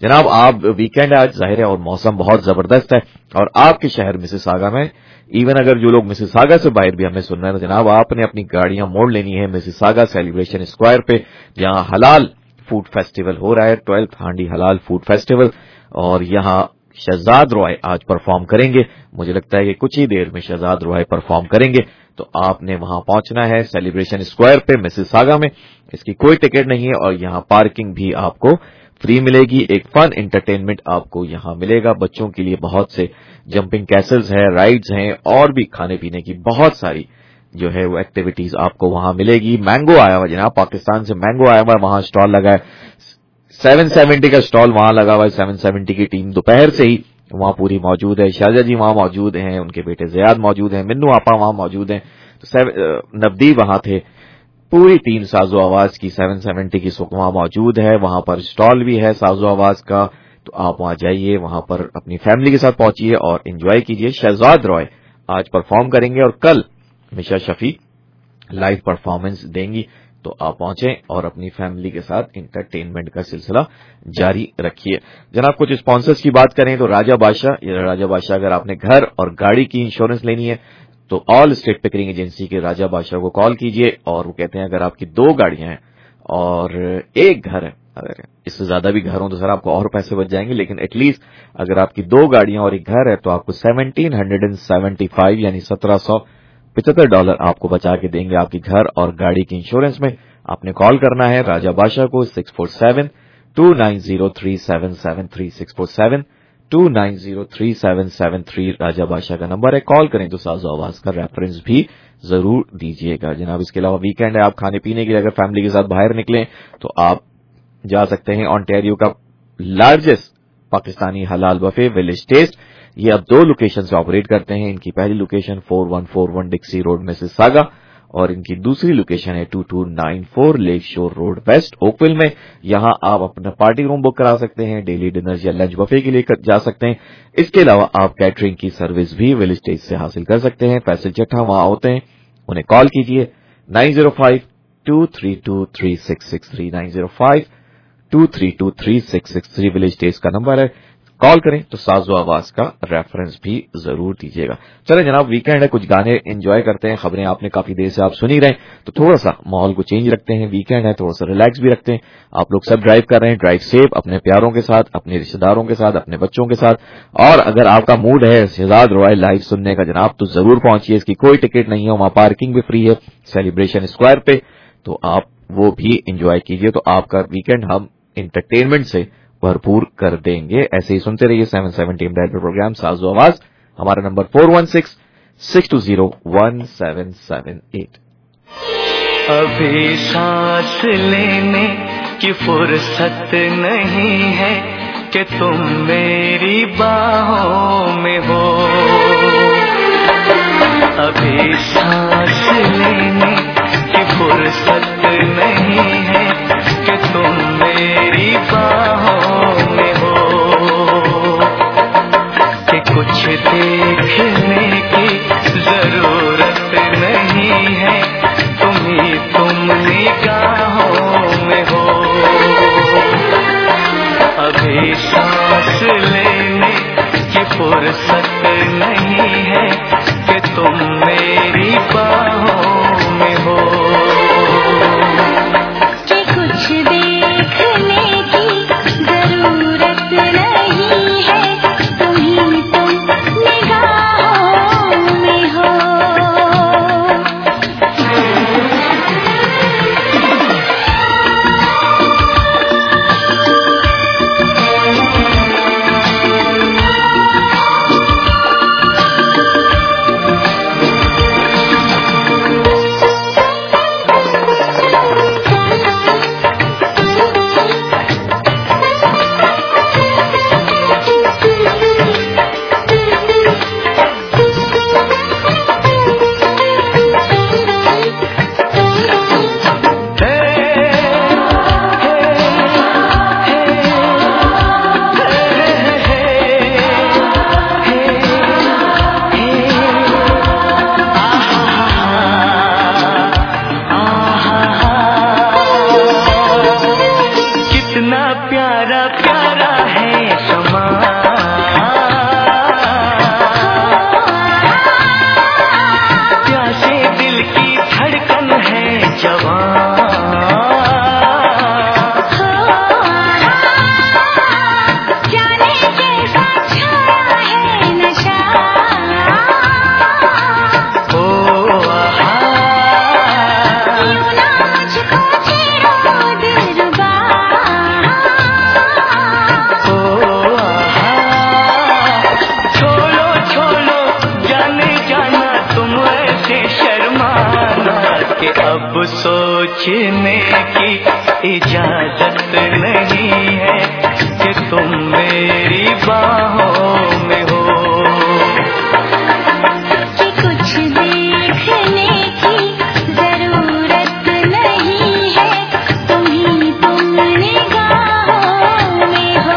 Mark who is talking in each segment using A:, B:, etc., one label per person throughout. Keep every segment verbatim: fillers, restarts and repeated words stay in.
A: جناب آپ ویکینڈ آج ظاہر ہے اور موسم بہت زبردست ہے، اور آپ کے شہر مسیساگا میں ایون اگر جو لوگ مسیساگا سے باہر بھی ہمیں سن رہے ہیں تو جناب آپ نے اپنی گاڑیاں موڑ لینی ہے مسیساگا سیلیبریشن اسکوائر پہ، جہاں حلال فوڈ فیسٹیول ہو رہا ہے، ٹویلتھ ہانڈی حلال فوڈ فیسٹیول، اور یہاں شہزاد روائے آج پرفارم کریں گے. مجھے لگتا ہے کہ کچھ ہی دیر میں شہزاد روائے پرفارم کریں گے، تو آپ نے وہاں پہنچنا ہے سیلیبریشن اسکوائر پہ مسیساگا میں. اس کی کوئی ٹکٹ نہیں ہے، اور یہاں پارکنگ بھی آپ کو فری ملے گی. ایک فن انٹرٹینمنٹ آپ کو یہاں ملے گا، بچوں کے لیے بہت سے جمپنگ کیسلز ہیں، رائڈز ہیں، اور بھی کھانے پینے کی بہت ساری جو ہے وہ ایکٹیویٹیز آپ کو وہاں ملے گی. مینگو آیا ہوا جناب، پاکستان سے مینگو آیا ہوا، وہاں اسٹال لگا ہے، سیون سیونٹی کا اسٹال وہاں لگا ہوا ہے. سیون سیونٹی کی ٹیم دوپہر سے ہی وہاں پوری موجود ہے. شاہجہ جی وہاں موجود ہیں، ان کے بیٹے زیاد موجود ہیں، منو آپا وہاں موجود ہیں، تو نبدی وہاں تھے. پوری ٹیم ساز و آواز کی سیون سیونٹی کی وہاں موجود ہے. وہاں پر اسٹال بھی ہے ساز و آواز کا، تو آپ وہاں جائیے، وہاں پر اپنی فیملی کے ساتھ پہنچیے اور انجوائے کیجیے. شہزاد روائے آج پرفارم کریں گے، اور کل مشا شفیع لائیو پرفارمنس دیں گی. تو آپ پہنچیں اور اپنی فیملی کے ساتھ انٹرٹینمنٹ کا سلسلہ جاری رکھیے. جناب کچھ اسپانسرز کی بات کریں تو راجہ بادشاہ، راجہ بادشاہ اگر آپ نے گھر اور گاڑی کی انشورنس لینی ہے تو آل اسٹیٹ پکرنگ ایجنسی کے راجہ بادشاہ کو کال کیجیے، اور وہ کہتے ہیں اگر آپ کی دو گاڑیاں ہیں اور ایک گھر ہے، اگر اس سے زیادہ بھی گھر ہوں تو سر آپ کو اور پیسے بچ جائیں گے، لیکن ایٹ لیسٹ اگر آپ کی دو گاڑیاں اور ایک گھر ہے تو آپ کو seventeen hundred and seventy five یعنی سترہ سو پچہتر ڈالر آپ کو بچا کے دیں گے آپ کی گھر اور گاڑی کی انشورنس میں. آپ نے کال کرنا ہے راجہ بادشاہ کو six four seven two nine zero three seven seven three six four seven two nine zero three seven seven three Raja Badshah کا نمبر ہے. کال کریں تو ساز و آواز کا ریفرنس بھی ضرور دیجیے گا. جناب اس کے علاوہ ویکینڈ ہے، آپ کھانے پینے کے لیے اگر فیملی کے ساتھ باہر نکلیں تو آپ جا سکتے ہیں آنٹیریو کا لارجسٹ پاکستانی حلال بفے ولیج ٹیسٹ. یہ اب دو لوکیشن سے آپریٹ کرتے ہیں. ان کی پہلی location four one four one Dixie road Mississauga, اور ان کی دوسری لوکیشن ہے two two nine four Lake Shore road west Oakville میں. یہاں آپ اپنا پارٹی روم بک کرا سکتے ہیں، ڈیلی ڈنر یا لنچ بفے کے لیے جا سکتے ہیں. اس کے علاوہ آپ کیٹرنگ کی سروس بھی ولیج ٹیسٹ سے حاصل کر سکتے ہیں. فیصل چٹھا وہاں ہوتے ہیں، انہیں کال کیجیے nine zero five two three two three six six three nine zero five two three two three six six three village taste کا نمبر ہے. کال کریں تو ساز و آواز کا ریفرنس بھی ضرور دیجیے گا. چلیں جناب ویکینڈ ہے، کچھ گانے انجوائے کرتے ہیں. خبریں آپ نے کافی دیر سے آپ سنی رہے تو تھوڑا سا ماحول کو چینج رکھتے ہیں. ویکینڈ ہے، تھوڑا سا ریلیکس بھی رکھتے ہیں. آپ لوگ سب ڈرائیو کر رہے ہیں، ڈرائیو سیف، اپنے پیاروں کے ساتھ، اپنے رشتے داروں کے ساتھ، اپنے بچوں کے ساتھ. اور اگر آپ کا موڈ ہے شہزاد روائے لائیو سننے کا جناب تو ضرور پہنچیے. اس کی کوئی ٹکٹ نہیں ہے، وہاں پارکنگ بھی فری ہے سیلیبریشن اسکوائر پہ، تو آپ وہ بھی انجوائے کیجیے. تو آپ کا ویکینڈ ہم انٹرٹینمنٹ سے بھرپور کر دیں گے. ایسے ہی سنتے رہیے سیون سیونٹی امبیڈر پروگرام ساز و آواز. ہمارا number four one six six two zero one seven seven eight.
B: ابھی سانس لینے کی فرصت نہیں ہے کہ تم میری باہوں میں ہو. ابھی سانس لینے کی فرصت نہیں ہے کہ تم میری باہوں میں ہو. کہ کچھ دیکھنے کی ضرورت نہیں ہے، تمہیں تم نگاہوں میں ہو. ابھی سانس لینے کی فرصت نہیں ہے کہ تم میری باہوں میں ہو. کہ کچھ دیکھنے کی ضرورت نہیں ہے، تمہیں تم نگاہوں میں ہو. सोचने की इजाजत नहीं है कि तुम मेरी बाहों में हो, कि कुछ देखने की जरूरत नहीं है, तुम ही तुम निगाहों में हो।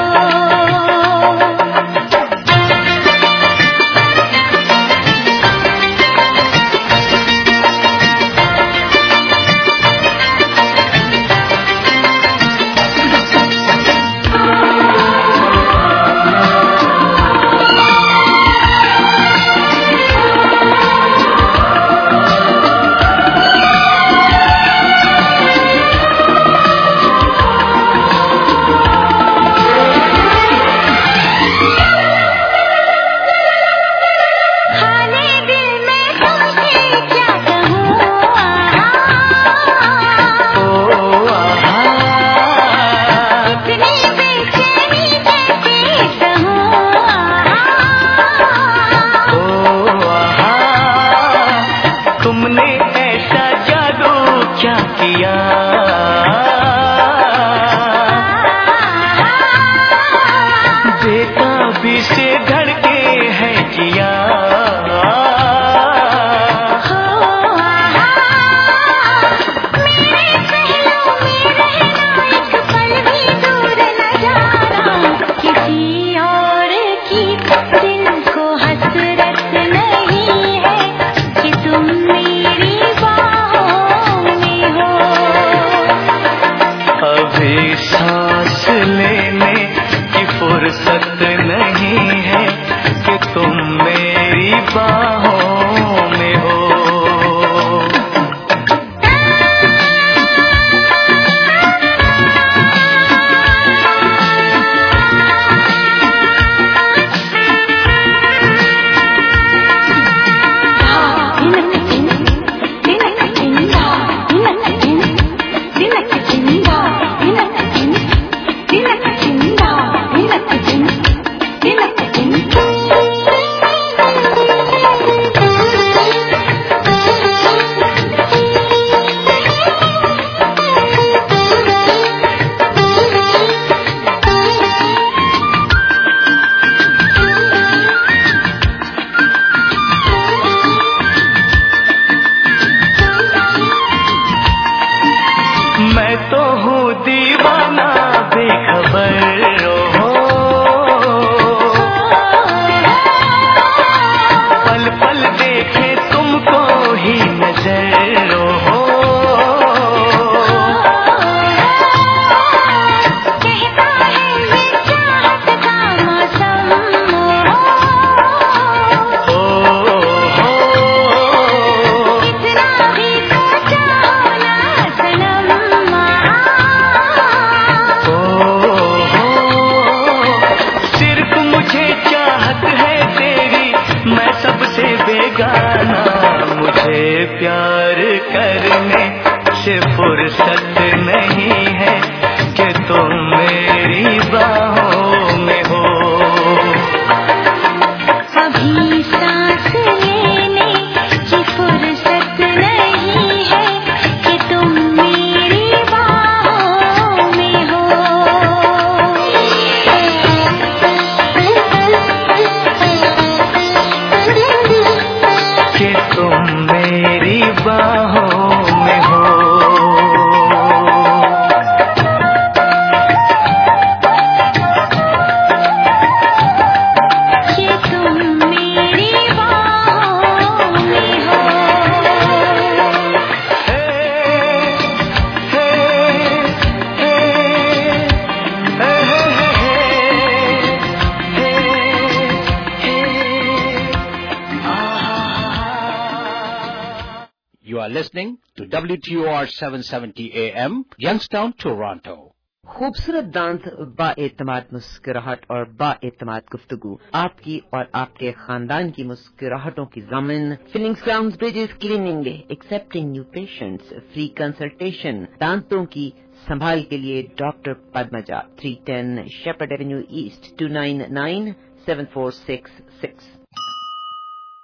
C: Listening to W T O R seven seventy A M, Youngstown, Toronto.
D: خوبصورت دانت با اعتماد مسکراہٹ اور با اعتماد گفتگو آپ کی اور آپ کے خاندان کی مسکراہٹوں کی ضامن fillings crowns bridges cleaning accepting new patients free consultation دانتوں کی سنبھال کے لیے doctor Padmaja three ten Shepherd avenue east two nine nine seven four six six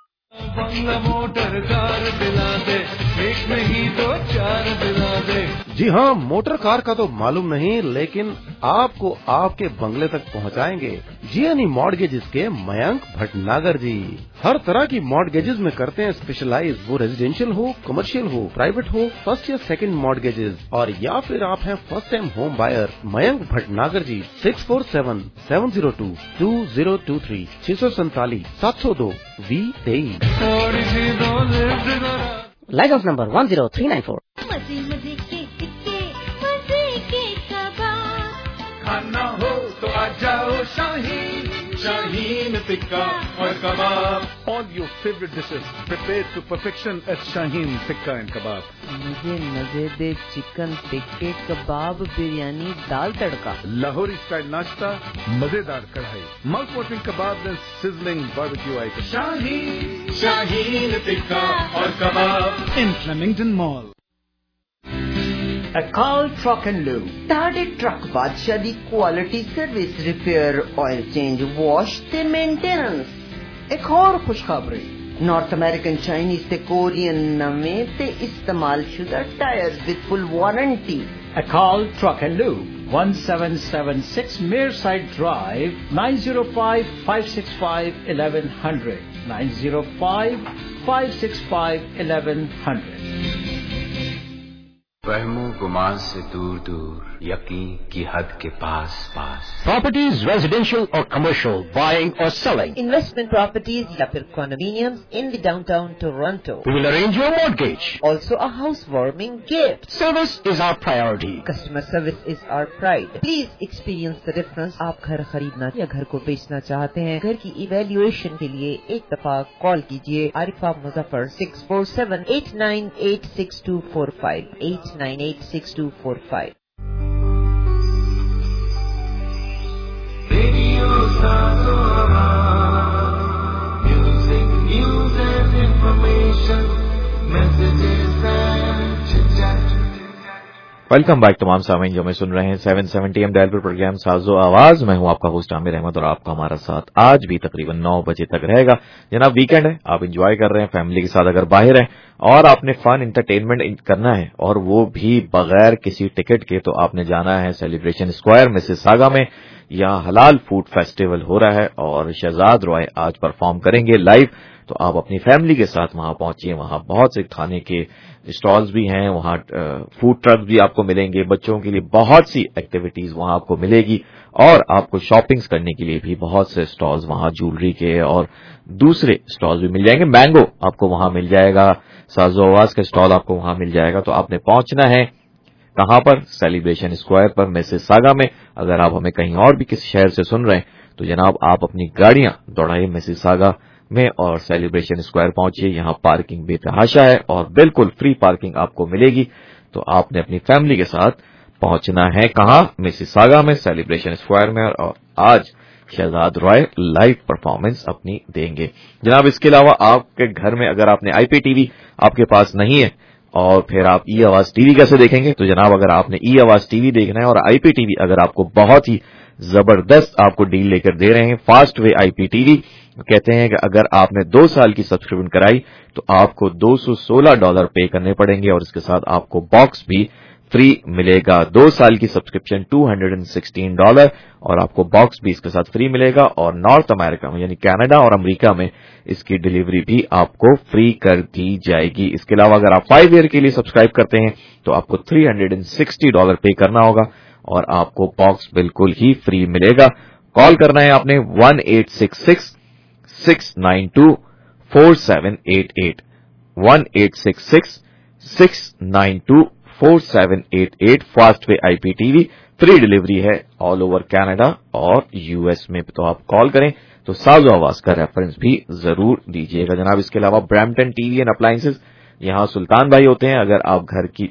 E: बंगला मोटर कार दिला दे, एक नहीं दो चार दिला दे। जी हाँ, मोटर कार का तो मालूम नहीं, लेकिन आपको आपके बंगले तक पहुँचाएंगे जीएनई मॉर्गेजेस के मयंक भटनागर जी। हर तरह की मॉर्गेजेस में करते हैं स्पेशलाइज, वो रेजिडेंशियल हो, कमर्शियल हो, प्राइवेट हो, फर्स्ट या सेकंड मॉर्गेजेस, और या फिर आप हैं first time home buyer. Mayank Bhatnagar ji six four seven seven zero two two zero two three छह सौ सैतालीस सात सौ दो वी तेईस।
F: Live house number one zero three nine four.
B: मजे मजे के टिक्के, मजे के कबाब,
E: खाना हो तो आ जाओ शाहीन, शाहीन टिक्का और कबाब। All your favorite dishes prepared to perfection at Shaheen Tikka and Kebab.
D: मुझे मजे दे चिकन टिक्के कबाब बिरयानी दाल तड़का।
E: Lahori style nashta, मजेदार कढ़ाई, mouth watering kebab and sizzling barbecue items. Shaheen, Shaheen Tikka और कबाब in Flemington Mall.
C: Akal Truck and Lube.
D: ਤੁਹਾਡੇ ਟਰੱਕ ਬਾਦਸ਼ਾਹ ਦੀ quality service repair oil change wash ਤੇ ਮੇਨਟੇਨੈਂਸ।
C: एक और खुशखबरी,
D: ਨਾਰਥ ਅਮਰੀਕਨ ਚਾਈਨੀਜ਼ ਤੇ ਕੋਰੀਅਨ ਨਵੇਂ ਤੇ ਇਸਤੇਮਾਲ ਸ਼ੁਦਾ tyres with full warranty.
C: Akal Truck and Lube, one seven seven six Mearside Drive, nine zero five, five six five, eleven hundred, nine zero five, five six five, eleven hundred.
G: वहमो गुमान से दूर दूर, यकीन की हद के पास पास।
C: Properties, residential or commercial, buying or selling.
D: Investment properties या फिर condominiums in the downtown Toronto.
C: We will arrange your mortgage.
D: Also a housewarming gift.
C: Service is our priority.
D: Customer service is our pride. Please experience the difference. आप घर खरीदना या घर को बेचना चाहते हैं, घर की इवेल्युएशन के लिए एक दफा कॉल कीजिए Arifa Muzaffar six four seven eight nine eight six two four five eight nine eight six two four five.
E: Radio Sazoa, music, news and information, messages and chit-chat.
A: Welcome back तमाम सामीन जो हमें सुन रहे हैं सेवन सेवेंटी एम डायल पर program साजो आवाज। मैं हूं आपका होस्ट आमिर अहमद और आपका हमारा साथ आज भी तकरीबन नौ बजे तक रहेगा। जनाब वीकेंड है, आप एंजॉय कर रहे हैं फैमिली के साथ, अगर बाहर हैं और आपने फन इंटरटेनमेंट करना है और वो भी बगैर किसी टिकट के, तो आपने जाना है सेलिब्रेशन स्क्वायर मिसिसागा में। यहाँ हलाल फूड फेस्टिवल हो रहा है और शहजाद रॉय आज परफॉर्म करेंगे लाइव। तो आप अपनी फैमिली के साथ वहां पहुंचिए। वहां बहुत से खाने के स्टॉल्स भी हैं, वहां फूड ट्रक भी आपको मिलेंगे, बच्चों के लिए बहुत सी एक्टिविटीज वहां आपको मिलेगी और आपको शॉपिंग्स करने के लिए भी बहुत से स्टॉल्स वहां ज्वेलरी के और दूसरे स्टॉल्स भी मिल जाएंगे। मैंगो आपको वहां मिल जाएगा, साजो आवाज का स्टॉल आपको वहां मिल जाएगा। तो आपने पहुंचना है कहां पर? सेलिब्रेशन स्क्वायर पर मिसिसागा में। अगर आप हमें कहीं और भी किसी शहर से सुन रहे हैं तो जनाब आप अपनी गाड़ियां दौड़ाइए मिसिसागा में और सेलिब्रेशन स्क्वायर पहुंचिए। यहां पार्किंग बेतहाशा है और बिल्कुल फ्री पार्किंग आपको मिलेगी। तो आपने अपनी फैमिली के साथ पहुंचना है कहां? मिसिसागा में सेलिब्रेशन स्क्वायर में। और आज शहजाद रॉय लाइव परफॉर्मेंस अपनी देंगे। जनाब इसके अलावा आपके घर में अगर आपने आईपी टीवी आपके पास नहीं है और फिर आप ई आवाज टीवी कैसे देखेंगे? तो जनाब अगर आपने ई आवाज टीवी देखना है और आईपी टीवी अगर आपको बहुत ही जबरदस्त आपको डील लेकर दे रहे हैं, फास्ट वे आईपी टीवी कहते हैं कि अगर आपने दो साल की सब्सक्रिप्शन कराई तो आपको दो सौ सोलह डॉलर पे करने पड़ेंगे और इसके साथ आपको बॉक्स भी फ्री मिलेगा। दो साल की सब्सक्रिप्शन दो सौ सोलह डॉलर और आपको बॉक्स भी इसके साथ फ्री मिलेगा। और नॉर्थ अमेरिका में यानी कनाडा और अमेरिका में इसकी डिलीवरी भी आपको फ्री कर दी जाएगी। इसके अलावा अगर आप फाइव ईयर के लिए सब्सक्राइब करते हैं तो आपको तीन सौ साठ डॉलर पे करना होगा और आपको बॉक्स बिल्कुल ही फ्री मिलेगा। कॉल करना है आपने one eight six six six nine two four seven eight eight one eight six six six nine two four seven eight eight. Fast way IP TV free delivery है all over Canada और US में। तो आप call करें तो साजो आवाज का रेफरेंस भी जरूर दीजिएगा। जनाब इसके अलावा ब्रैम्पटन टीवी एंड अप्लायंसेज, यहां सुल्तान भाई होते हैं। अगर आप घर की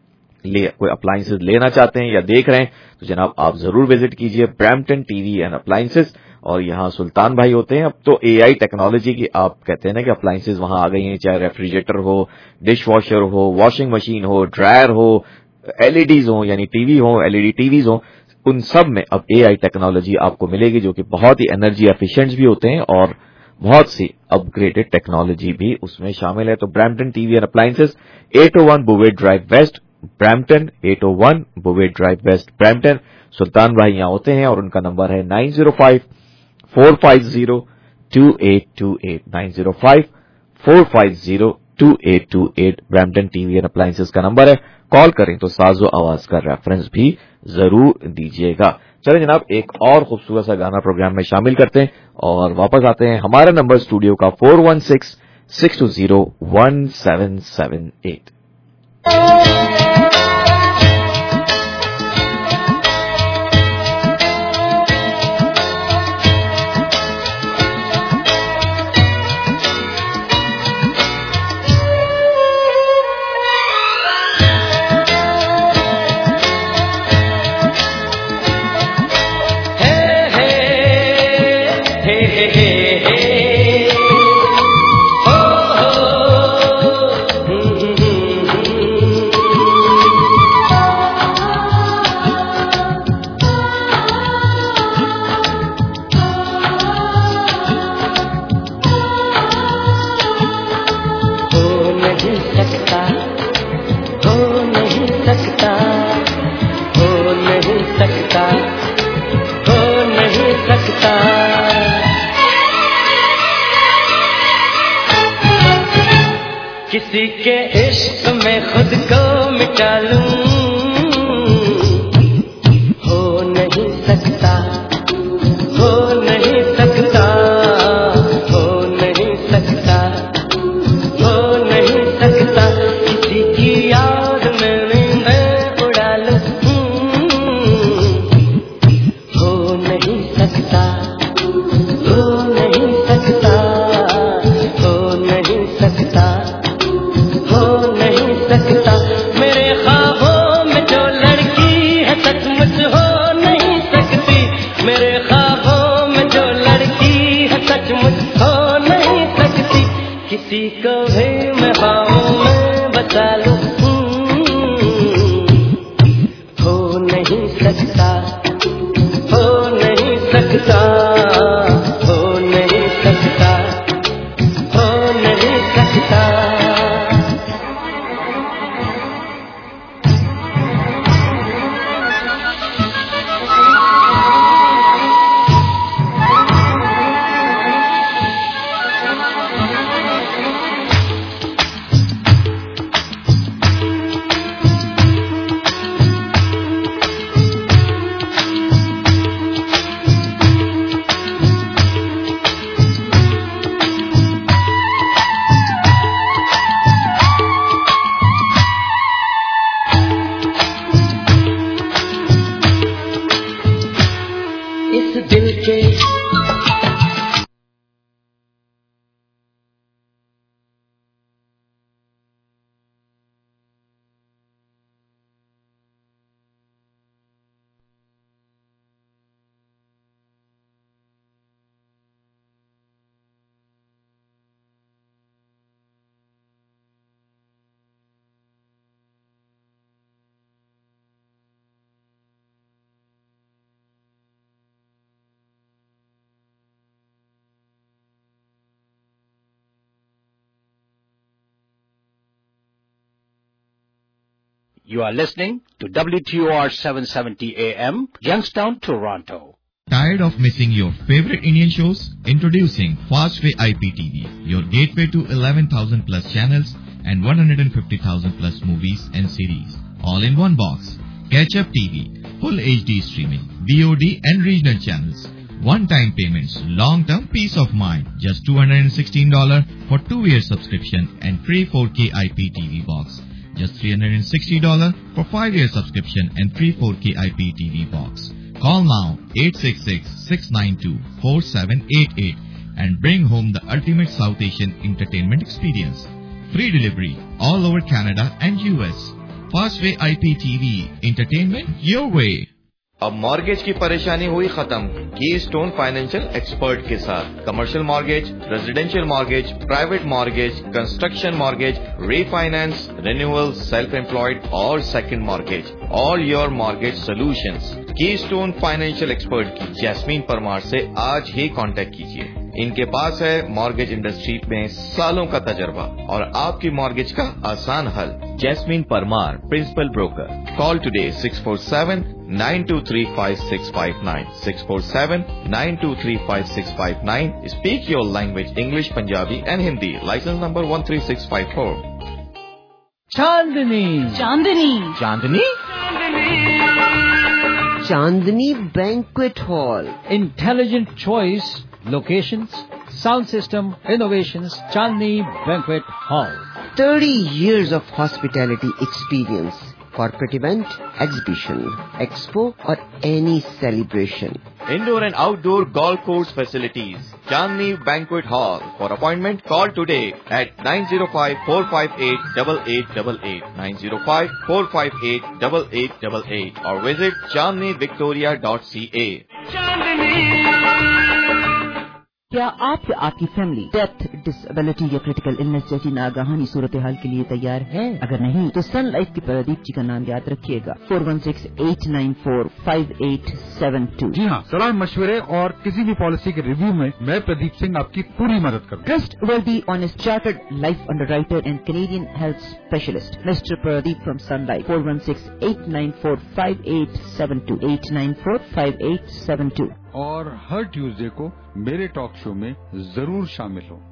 A: लिए कोई अप्लायंसेज लेना चाहते हैं या देख रहे हैं तो जनाब आप जरूर विजिट कीजिए ब्रैम्पटन टीवी एंड अप्लायंसेज। और यहाँ सुल्तान भाई होते हैं। अब तो एआई टेक्नोलॉजी की आप कहते हैं ना कि अप्लायंसेज वहां आ गई हैं, चाहे रेफ्रिजरेटर हो, डिश वॉशर हो, वॉशिंग मशीन हो, ड्रायर हो, एलईडीज हो यानी टीवी हो, एलईडी टीवीज हो, उन सब में अब एआई टेक्नोलॉजी आपको मिलेगी जो कि बहुत ही एनर्जी एफिशिएंट भी होते हैं और بہت سی اپگریڈڈ ٹیکنالوجی بھی اس میں شامل ہے. تو Brampton T V and appliances eight O one Bovaird drive west Brampton, eight O one Bovaird drive west Brampton. Sultan بھائی یہاں ہوتے ہیں اور ان کا نمبر ہے nine zero five four five zero two eight two eight nine zero five four five zero two eight two eight Brampton T V and appliances کا number ہے. کال کریں تو ساز و آواز کا ریفرنس بھی ضرور دیجیے گا. چلیں جناب ایک اور خوبصورت سا گانا پروگرام میں شامل کرتے ہیں اور واپس آتے ہیں. ہمارا نمبر اسٹوڈیو کا four one six six two zero one seven seven eight.
H: کسی کے عشق میں خود کو مٹا لوں ہو نہیں سکتا ہو نہیں سکتا ہو نہیں سکتا ہو نہیں سکتا کسی کی یاد میں میں اڑا لوں ہو نہیں سکتا ہو نہیں سکتا ہو نہیں سکتا ہو نہیں سکتا میرے خوابوں میں جو لڑکی ہے سچ مچ ہو نہیں سکتی میرے خوابوں میں جو لڑکی ہے سچ مچ ہو نہیں سکتی کسی کو بھی میں باہوں میں بچا لوں ہو نہیں سکتا ہو نہیں سکتا ہو نہیں سکتا ہو نہیں سکتا. اس دل کے
C: You are listening to W T O R seven seventy A M, Youngstown, Toronto.
I: Tired of missing your favorite Indian shows? Introducing Fastway I P T V, your gateway to eleven thousand plus channels and one hundred fifty thousand plus movies and series. All in one box. Catch Up T V, full H D streaming, V O D and regional channels. One-time payments, long-term peace of mind. Just two hundred sixteen dollars for two-year subscription and free four K I P T V box. Just three hundred sixty dollars for five-year subscription and free four K I P T V box. Call now eight six six, six nine two, four seven eight eight and bring home the ultimate South Asian entertainment experience. Free delivery all over Canada and U S. Fastway I P T V, entertainment your way.
A: اب mortgage کی پریشانی ہوئی ختم کی stone financial expert کے ساتھ. Commercial mortgage, residential mortgage, private mortgage, construction mortgage, refinance, renewal, self employed اور second mortgage. All your mortgage solutions. Keystone financial expert کی جیسمین پرمار سے آج ہی کانٹیکٹ کیجیے. ان کے پاس ہے مارگیج انڈسٹری میں سالوں کا تجربہ اور آپ کی مارگیج کا آسان حل. Jasmine Parmar, principal broker. Call today six four seven nine two three five six five nine six four seven nine two three five six five nine. Speak your language English, Punjabi and Hindi. Licence number one three six five four.
C: Chandni
D: Chandni
C: Chandni
D: Chandni banquet hall.
C: Intelligent choice, locations, sound system, innovations, Chandni Banquet Hall.
D: thirty years of hospitality experience. Corporate event, exhibition, expo or any celebration.
A: Indoor and outdoor golf course facilities. Chandni Banquet Hall. For appointment, call today at nine zero five, four five eight, eight eight eight eight, nine zero five, four five eight, eight eight eight eight or visit chandni victoria dot c a.
D: کیا آپ یا آپ کی family death, disability یا critical illness جیسی ناگہانی صورتحال کے لیے تیار ہے؟ اگر نہیں تو سن لائف کی پردیپ جی کا نام یاد رکھیے گا, four one six eight nine four five eight seven two.
J: جی ہاں, صلاح مشورے اور کسی بھی پالیسی کے ریویو میں میں پردیپ سنگھ آپ کی پوری مدد کروں.
D: Trustworthy honest chartered life underwriter and Canadian health specialist mister Pradeep from Sun Life, four one six eight nine four five eight seven two eight nine four five eight seven two.
J: اور ہر Tuesday کو میرے talk show میں ضرور شامل ہو.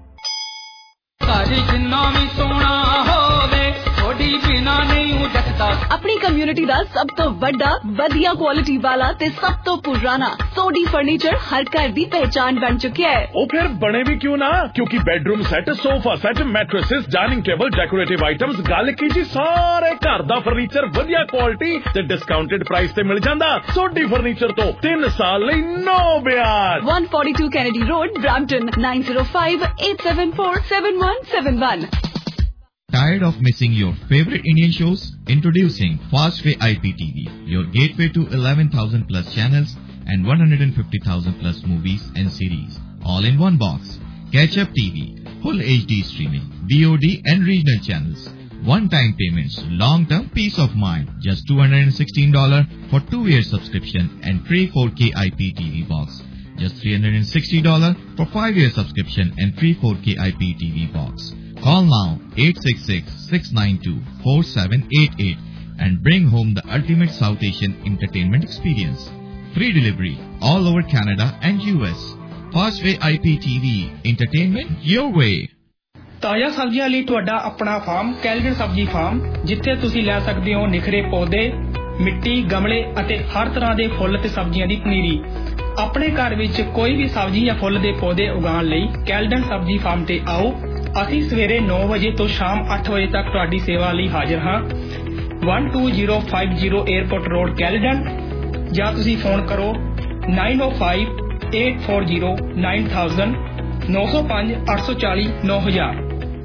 B: اپنی community دا سب تو بڑا بدیا کوالٹی والا تے سب تو پرانا سوڈی فرنیچر ہر گھر دی پہچان بن چکیا ہے.
K: وہ پھر بنے بھی کیوں نہ, کیونکہ bedroom set, sofa set, mattresses, dining table, decorative items, گل کی جی سارے گھر دا فرنیچر ودیا کوالٹی تے ڈسکاؤنٹڈ پرائس تے مل جاندا. سوڈی فرنیچر تو تین سال لئی نو بیاج.
B: One forty two Kennedy road, Brampton, nine zero five eight seven four seven one seven one.
I: Tired of missing your favorite Indian shows? Introducing Fastway I P T V, your gateway to eleven thousand plus channels and one hundred fifty thousand plus movies and series. All in one box. Catch Up T V, full H D streaming, V O D and regional channels. One-time payments, long-term peace of mind. Just two hundred sixteen dollars for two-year subscription and free four K I P T V box. Just three hundred sixty dollars for five-year subscription and free four K I P T V box. Call now eight six six, six nine two, four seven eight eight and bring home the ultimate South Asian entertainment experience. Free delivery all over Canada and U S. Fastway I P T V, entertainment your way.
L: ਤਾਜ਼ਾ ਸਬਜ਼ੀਆਂ ਲਈ ਤੁਹਾਡਾ ਆਪਣਾ farm ਕੈਲਗਨ ਸਬਜ਼ੀ farm, ਜਿੱਥੇ ਤੁਸੀਂ ਲੈ ਸਕਦੇ ਹੋ ਨਿਖਰੇ ਪੌਦੇ, ਮਿੱਟੀ, ਗਮਲੇ ਅਤੇ ਹਰ ਤਰ੍ਹਾਂ ਦੇ ਫੁੱਲ ਤੇ ਸਬਜ਼ੀਆਂ ਦੀ ਪਨੀਰੀ. ਆਪਣੇ ਘਰ ਵਿੱਚ ਕੋਈ ਵੀ ਸਬਜ਼ੀ ਜਾਂ ਫੁੱਲ ਦੇ ਪੌਦੇ ਉਗਾਉਣ ਲਈ ਕੈਲਗਨ ਸਬਜ਼ੀ ਫਾਰਮ ਤੇ ਆਓ. ਅਸੀਂ ਸਵੇਰੇ ਨੌ ਵਜੇ ਤੋਂ ਸ਼ਾਮ ਅੱਠ ਵਜੇ ਤੱਕ ਤੁਹਾਡੀ ਸੇਵਾ ਲਈ ਹਾਜ਼ਰ ਹਾਂ. one two zero five zero airport road Caledon, ਜਾਂ ਤੁਸੀਂ ਫੋਨ ਕਰੋ nine oh five, eight four zero, nine thousand, ਨੌ ਸੌ ਪੰਜ, ਅੱਠ ਸੌ ਚਾਲੀ, ਨੌ ਹਜ਼ਾਰ.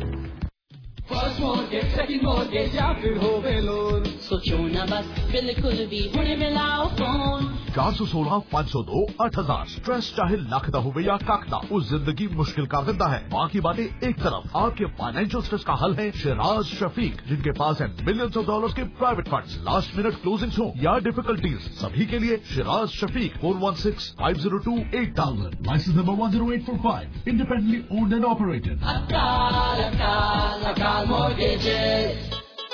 M: First mortgage, second mortgage, या फिर होवे लोन, सोचो ना बस बिल्कुल भी हुणे मिलाओ फोन.
N: चार सौ सोलह पाँच सौ दो आठ हजार. स्ट्रेस चाहे लाख दा होवे या काख दा, उस जिंदगी मुश्किल का गद्दा है. बाकी बातें एक तरफ, आपके फाइनेंशियल स्ट्रेस का हल है शिराज शफीक, जिनके पास है मिलियंस ऑफ डॉलर्स के private funds. Last minute closing हो या डिफिकल्टीज, सभी के लिए Shiraz Shafiq. Four one six five zero two eight thousand. License number one zero eight four five. Independently owned and operated.
M: Akal Akal Akal mortgages.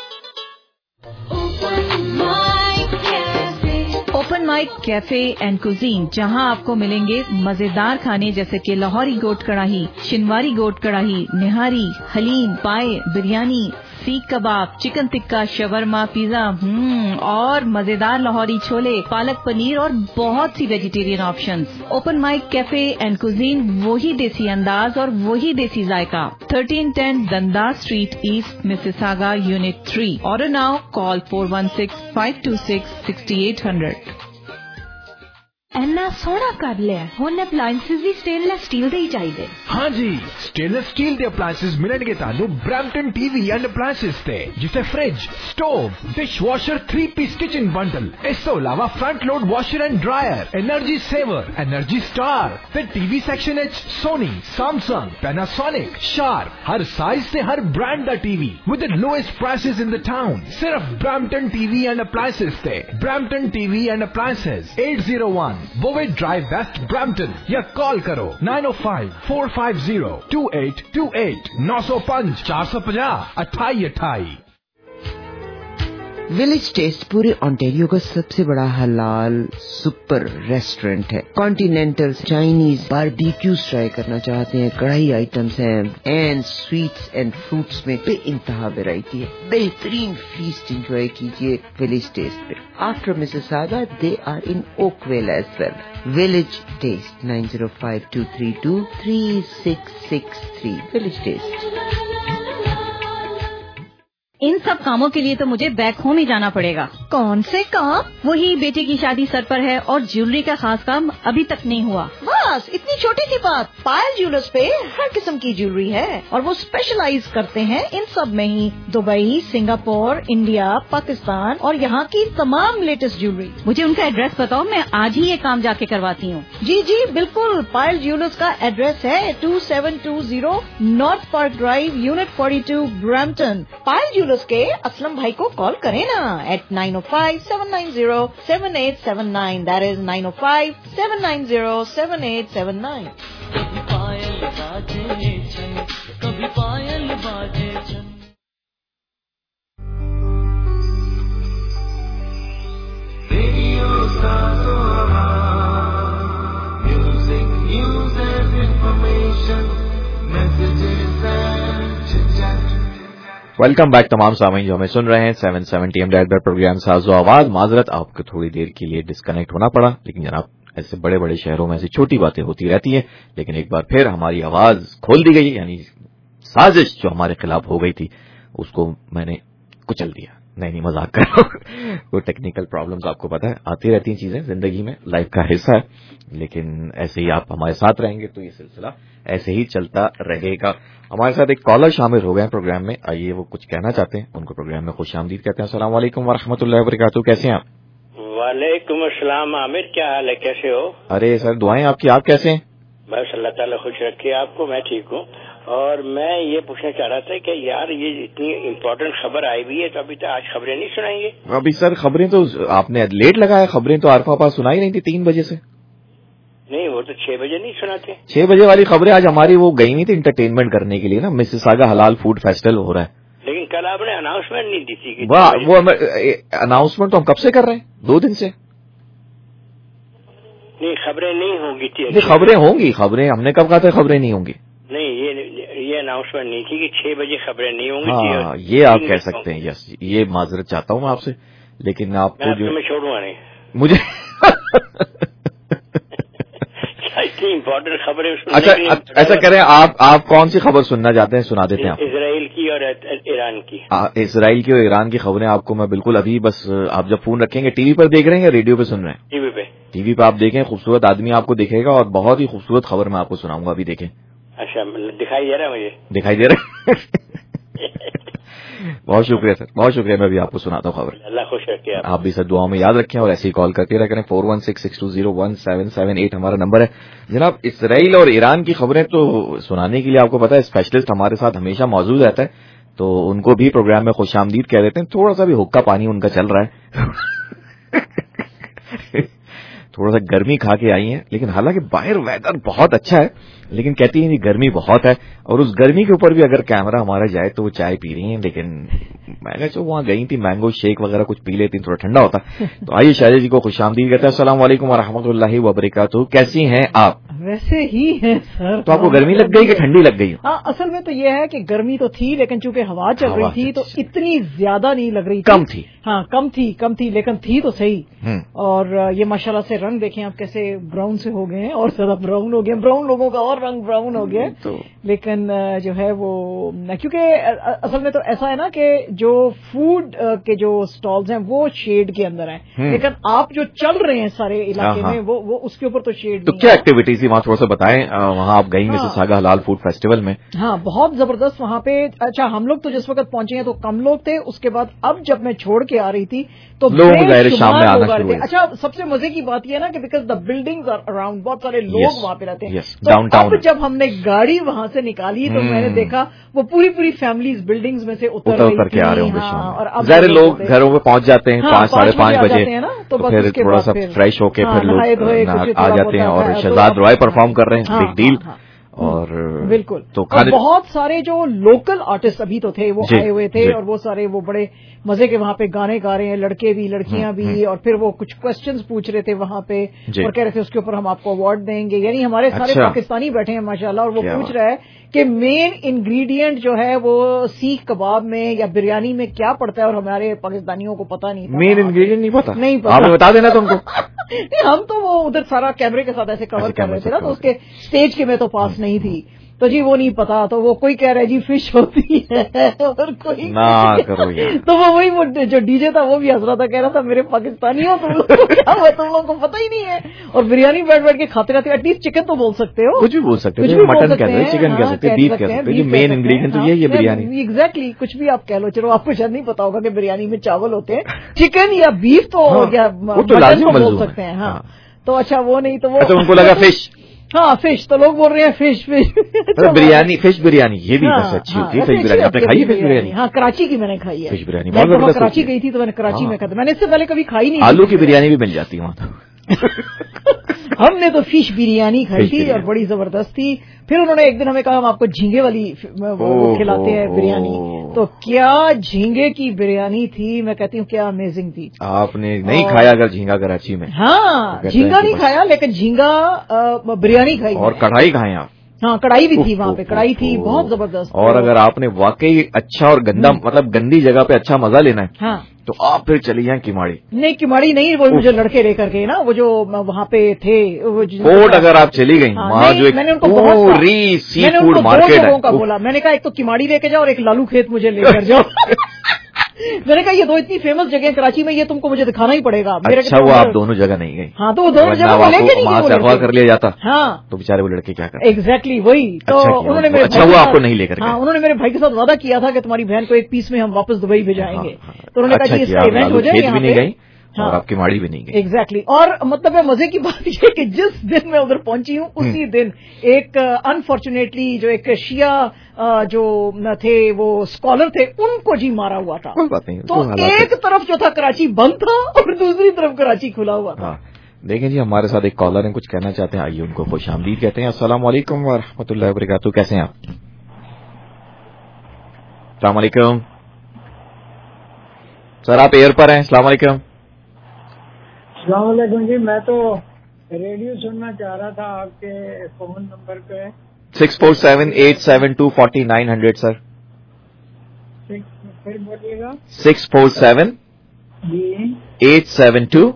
M: Open Mic Cafe.
O: Open mic cafe and cuisine, जहां आपको मिलेंगे मजेदार खाने जैसे कि लाहौरी गोट कढ़ाई, शिनवारी गोट कढ़ाई, निहारी, haleem, paya, biryani, seekh kebab, chicken tikka, shawarma, pizza, हम्म और मजेदार लाहौरी छोले, पालक पनीर और बहुत सी vegetarian options. Open mic cafe and cuisine, वही देसी अंदाज और वही देसी जायका. Thirteen ten Dundas street east, Mississauga, unit three. Order now. Call four one six five two six sixty eight hundred.
P: ਇੰਨਾ ਸੋਹਣਾ ਕਰ ਲਿਆ, ਹੁਣ ਅਪਲਾਈਐਂਸਿਸ ਵੀ ਸਟੇਨਲੈਸ ਸਟੀਲ ਦੇ ਹੀ ਚਾਹੀਦੇ.
Q: हाँ जी, स्टेनलेस स्टील ਦੇ ਅਪਲਾਈਐਂਸਿਸ ਮਿਲਣਗੇ ਤੁਹਾਨੂੰ ਬ੍ਰੈਂਪਟਨ ਟੀਵੀ ਐਂਡ ਅਪਲਾਈਐਂਸਿਸ ਤੇ, ਜਿੱਥੇ fridge, stove, dishwasher, three piece kitchen bundle, ਇਸ ਤੋਂ ਇਲਾਵਾ front load washer and dryer, energy saver, energy star ਤੇ ਟੀਵੀ ਸੈਕਸ਼ਨ ਵਿੱਚ ਸੋਨੀ, ਸੈਮਸੰਗ, ਪੈਨਾਸੋਨਿਕ, ਸ਼ਾਰਪ, ਹਰ ਸਾਈਜ਼ ਤੇ ਹਰ ਬ੍ਰਾਂਡ ਦਾ TV with the lowest prices in the town. ਸਿਰਫ ਬ੍ਰੈਂਪਟਨ ਟੀਵੀ ਐਂਡ ਅਪਲਾਈਐਂਸਿਸ ਤੇ. Brampton TV and appliances eight zero one, Bovaird drive west Brampton या call करो nine o five four five zero two eight two eight नौ सौ पाँच चार सौ पचास अट्ठाई अट्ठाई।
D: विलेज टेस्ट पूरे ऑन्टेरियो का सबसे बड़ा हलाल सुपर रेस्टोरेंट है। कॉन्टिनेंटल, चाइनीज, बारबेक्यूज ट्राई करना चाहते हैं, कढ़ाई आइटम्स हैं एंड स्वीट्स एंड फ्रूट्स में बेइंतहा वैरायटी है। बेहतरीन फीस्ट एंजॉय कीजिए विलेज टेस्ट पे। After Mississauga they are in Oakville as well. Village taste nine zero five two three two three six six three. Village taste.
O: इन सब कामों के लिए तो मुझे बैक होम ही जाना पड़ेगा।
B: कौन से काम?
O: वही बेटे की शादी सर पर है और ज्वेलरी का खास काम अभी तक नहीं हुआ।
B: बस इतनी छोटी सी बात। पायल ज्वेलर्स पे हर किस्म की ज्वेलरी है और वो स्पेशलाइज करते हैं इन सब में ही। दुबई, सिंगापुर, इंडिया, पाकिस्तान और यहाँ की तमाम लेटेस्ट ज्वेलरी।
O: मुझे उनका एड्रेस बताओ, मैं आज ही ये काम जाके करवाती हूँ।
B: जी जी बिल्कुल। पायल ज्वेलर्स का एड्रेस है two seven two zero north park drive, unit forty two, Brampton. Payal jewellers के असलम भाई को कॉल करें ना eight nine o five seven nine zero seven eight seven nine. That is nine o five seven nine zero seven eight seven nine.
M: कभी पायल बाजे छन, कभी पायल बाजे छन। रेडियो साजो music, news and information, messages and chitchat.
A: Welcome back तमाम सामीन जो हमें सुन रहे हैं seven seventy AM dial programme साजो आवाज। माजरत आपको थोड़ी देर के लिए डिस्कनेक्ट होना पड़ा, लेकिन जनाब ऐसे बड़े बड़े शहरों में ऐसी छोटी बातें होती रहती हैं। लेकिन एक बार फिर हमारी आवाज खोल दी गई, यानी साजिश जो हमारे खिलाफ हो गई थी उसको मैंने कुचल दिया। नहीं नहीं मजाक कर रहा हूं। वो टेक्निकल प्रॉब्लम्स आपको पता है आती रहती हैं, चीजें जिंदगी में लाइफ का हिस्सा है। लेकिन ऐसे ही आप हमारे साथ रहेंगे तो ये सिलसिला ऐसे ही चलता रहेगा। हमारे साथ एक कॉलर शामिल हो गए हैं प्रोग्राम में। आइए वो कुछ कहना चाहते हैं, उनको प्रोग्राम में खुशामदीद कहते हैं। अस्सलाम वालेकुम वरहमतुल्लाहि वबरकातुहू। कैसे हैं आप?
R: वालेकुम अस्सलाम आमिर, क्या हाल है, कैसे हो?
A: अरे सर दुआएं आपकी, आप कैसे हैं?
R: बस अल्लाह ताला खुश रखे आपको, मैं ठीक हूँ। और मैं ये पूछना चाह रहा था कि यार ये इतनी इम्पोर्टेंट खबर आई हुई है तो अभी तक आज खबरें नहीं सुनाएंगे?
A: अभी सर खबरें तो आपने लेट लगाया, खबरें तो आरफा पास सुनाई नहीं थी तीन बजे से।
R: नहीं वो तो छह बजे नहीं सुनाते।
A: छह बजे वाली खबरें आज हमारी वो गई नहीं थी इंटरटेनमेंट करने के लिए ना, मिसिसागा हलाल फूड फेस्टिवल हो रहा है।
R: लेकिन कल आपने अनाउंसमेंट नहीं दी थी।
A: वाह, वो अनाउंसमेंट तो हम कब से कर रहे हैं, दो दिन से।
R: नहीं खबरें नहीं होंगी थी।
A: नहीं खबरें होंगी, खबरें हमने कब कहा था खबरें नहीं होंगी?
R: नहीं ये ये अनाउंसमेंट नहीं थी कि छह बजे खबरें नहीं होंगी।
A: हाँ ये आप कह सकते हैं, यस ये माजरत चाहता हूँ मैं आपसे, लेकिन आपको जो
R: मैं छोड़ूंगा नहीं
A: मुझे
R: इतनी इम्पोर्टेंट खबरें।
A: अच्छा ऐसा करें, आप आप कौन सी खबर सुनना चाहते हैं, सुना देते हैं आप।
R: इसराइल की और ईरान की।
A: इसराइल की और ईरान की खबरें आपको मैं बिल्कुल अभी, बस आप जब फोन रखेंगे टीवी पर देख रहे हैं या रेडियो पे सुन रहे हैं?
R: टीवी पे।
A: टीवी पे आप देखें, खूबसूरत आदमी आपको दिखेगा और बहुत ही खूबसूरत खबर मैं आपको सुनाऊंगा, अभी देखें।
R: अच्छा दिखाई दे रहा है मुझे?
A: दिखाई दे रहा है। बहुत शुक्रिया सर, बहुत शुक्रिया। मैं भी आपको सुनाता हूँ खबर।
R: अल्लाह खुश रखे आप।
A: आप भी सर दुआओं में याद रखें और ऐसे ही कॉल करते रह करें। Four one six six two zero one seven seven eight हमारा नंबर है। जनाब इसराइल और ईरान की खबरें तो सुनाने के लिए आपको पता है स्पेशलिस्ट हमारे साथ हमेशा मौजूद रहता है, तो उनको भी प्रोग्राम में खुशामदीद कह देते हैं। थोड़ा सा भी हुक्का पानी उनका चल रहा है। थोड़ा सा गर्मी खा के आई हैं, लेकिन हालांकि बाहर वेदर बहुत अच्छा है, लेकिन कहती हैं कि गर्मी बहुत है। और उस गर्मी के ऊपर भी अगर कैमरा हमारा जाए तो वो चाय पी रही हैं, लेकिन मैं कहा वहां गई थी मैंगो शेक वगैरह कुछ पी लेती थोड़ा ठंडा होता। तो आइए शायद जी को खुशामदीद कहते हैं। अस्सलाम वालेकुम वरहमतुल्लाहि वबरकातुहू। कैसी हैं आप?
S: वैसे ही है सर।
A: तो आपको गर्मी लग गई कि ठंडी लग गई?
S: हाँ असल में तो ये है कि गर्मी तो थी, लेकिन चूंकि हवा चल रही थी तो इतनी ज्यादा नहीं लग रही थी।
A: कम थी।
S: हाँ कम थी कम थी लेकिन थी तो सही। और ये माशाल्लाह से रंग देखें आप कैसे ब्राउन से हो गए हैं, और ज्यादा ब्राउन हो गए, ब्राउन लोगों का और रंग ब्राउन हो गया। तो लेकिन जो है वो क्योंकि असल में तो ऐसा है ना कि जो फूड के जो स्टॉल्स हैं वो शेड के अंदर हैं, लेकिन आप जो चल रहे हैं सारे इलाके में वो वो उसके ऊपर तो शेड।
A: तो क्या एक्टिविटीज थी वहाँ, थोड़ा सा बताएं। वहाँ आप गई मिसिसागा हलाल फूड फेस्टिवल में?
S: हाँ बहुत जबरदस्त वहाँ पे। अच्छा हम लोग तो जिस वक्त पहुंचे हैं तो कम लोग थे, उसके बाद अब जब मैं छोड़ के आ रही थी तो
A: लोग शाम में आना शुरू हुए।
S: अच्छा सबसे मजे की बात यह है ना कि because the buildings are around, बहुत सारे लोग yes, वहाँ पे रहते हैं।
A: yes,
S: तो अब जब हमने गाड़ी वहाँ से निकाली तो hmm. मैंने देखा वो पूरी पूरी फैमिलीज बिल्डिंग्स में से उतर
A: उतर करके आ रहे होंगे।
S: हाँ, और अब
A: ज़ाहिर लोग घरों में पहुँच जाते हैं पाँच साढ़े पाँच बजे,
S: तो बस
A: फिर थोड़ा सा फ्रेश होके फिर लोग आ जाते हैं और शहजाद रॉय परफॉर्म कर रहे हैं, बिग डील। और
S: बिल्कुल
A: तो
S: और बहुत सारे जो लोकल आर्टिस्ट अभी तो थे वो आए हुए थे, और वो सारे वो बड़े मजे के वहाँ पे गाने गा रहे हैं, लड़के भी लड़कियां भी, और फिर वो कुछ क्वेश्चंस पूछ रहे थे वहाँ पे और कह रहे थे उसके ऊपर हम आपको अवार्ड देंगे। यानी हमारे सारे अच्छा। पाकिस्तानी बैठे हैं माशाल्लाह, और वो पूछ रहा है कि मेन इंग्रेडिएंट जो है वो सीख कबाब में या बिरयानी में क्या पड़ता है, और हमारे पाकिस्तानियों को पता नहीं,
A: मेन इंग्रेडिएंट नहीं पता,
S: नहीं पता,
A: आप बता देना तुमको।
S: हम तो वो उधर सारा कैमरे के साथ ऐसे कवर कर रहे थे ना, तो उसके स्टेज के में तो पास नहीं थी, तो जी वो नहीं पता। तो वो कोई कह रहा है जी फिश होती है, और कोई
A: ना करो यार।
S: तो वो वही वो जो डीजे था वो भी हंस रहा था, कह रहा था मेरे पाकिस्तानियों तुम लोग को क्या हुआ, तुम लोगों को पता ही नहीं है। और बिरयानी बैठ बैठ के खाते रहते, एटलीस्ट चिकन तो बोल सकते हो,
A: कुछ भी बोल सकते हो, मटन कह सकते हैं, चिकन कह सकते हैं, बीफ कह सकते हैं, मेन इंग्रेडिएंट तो ये ये बिरयानी।
S: एग्जैक्टली, कुछ भी आप कह लो। चलो आपको शायद नहीं पता होगा कि बिरयानी में चावल होते हैं, चिकन या बीफ तो या मटन बोल सकते हैं। हाँ तो अच्छा वो नहीं तो वो
A: अच्छा उनको लगा फिश।
S: हाँ फिश, तो लोग बोल रहे हैं fish fish
A: biryani, fish biryani ये भी हाँ, अच्छी होती है। फिश बिरयानी आपने खाई है? फिश बिरयानी
S: हाँ कराची की मैंने खाई है।
A: फिश बिरयानी
S: मैं कराची गई थी तो मैंने कराची में खाई, मैंने इससे पहले कभी खाई नहीं।
A: आलू की बिरयानी भी मिल जाती है वहाँ
S: हमने तो फिश बिरयानी खाई थी और बड़ी जबरदस्त थी। फिर उन्होंने एक दिन हमें कहा हम आपको झींगे वाली वो खिलाते हैं बिरयानी, तो क्या झींगे की बिरयानी थी, मैं कहती हूँ क्या अमेजिंग थी।
A: आपने नहीं खाया अगर झींगा कराची में?
S: हाँ तो झींगा नहीं खाया, लेकिन झींगा बिरयानी खाई।
A: और कढ़ाई खाएं आप?
S: हाँ कढ़ाई भी थी वहाँ पे, कढ़ाई थी बहुत जबरदस्त।
A: और अगर आपने वाकई अच्छा और गंदा मतलब गंदी जगह पे अच्छा मजा लेना है
S: हाँ
A: तो आप फिर चली जाएं किमाड़ी।
S: नहीं किमाड़ी नहीं, वो मुझे लड़के लेकर के ना वो जो वहाँ पे थे
A: कोर्ट, अगर आप चली गई वहाँ जो एक पूरी सी फूड मार्केट है
S: का बोला, मैंने कहा एक तो किमाड़ी लेके जाओ और एक लालू खेत मुझे लेकर जाओ। मैंने कहा ये दो इतनी फेमस जगह कराची में, ये तुमको मुझे दिखाना ही पड़ेगा। मेरे
A: अच्छा वो आप दोनों जगह नहीं गई?
S: हाँ तो वो दोनों जगह लेके नहीं गई,
A: अगवा कर लिया जाता
S: हाँ तो
A: बेचारे वो लड़के क्या करते?
S: एग्जैक्टली वही तो उन्होंने मेरे
A: अच्छा वो आपको नहीं लेकर
S: हाँ उन्होंने मेरे भाई के साथ वादा किया था कि तुम्हारी बहन को एक पीस में हम वापस दुबई भेजाएंगे, तो उन्होंने कहा इसका इवेंट हो जाए यहाँ पे।
A: हाँ, और आपकी माड़ी भी नहीं गई।
S: Exactly exactly. और मतलब मजे की बात ये कि जिस दिन मैं उधर पहुंची हूँ उसी दिन एक अनफॉर्चुनेटली जो एक शिया जो थे वो स्कॉलर थे उनको जी मारा हुआ था।
A: कोई बात नहीं,
S: तो, तो एक तरफ जो था कराची बंद था और दूसरी तरफ कराची खुला हुआ था।
A: हाँ। देखें जी हमारे साथ एक कॉलर है, कुछ कहना चाहते हैं, आइए उनको खुशामदीद कहते हैं। अस्सलाम वालेकुम व रहमतुल्लाहि व बरकातहू, कैसे हैं आप? अस्सलाम वालेकुम सर, आप एयर पर हैं। अस्सलाम वालेकुम।
T: अस्सलाम वालेकुम जी, मैं तो रेडियो सुनना चाह रहा था आपके फोन नंबर पे
A: six four seven eight seven two forty nine hundred sir.
T: फिर बोलिएगा।
A: सिक्स फोर सेवन
T: जी
A: एट सेवन टू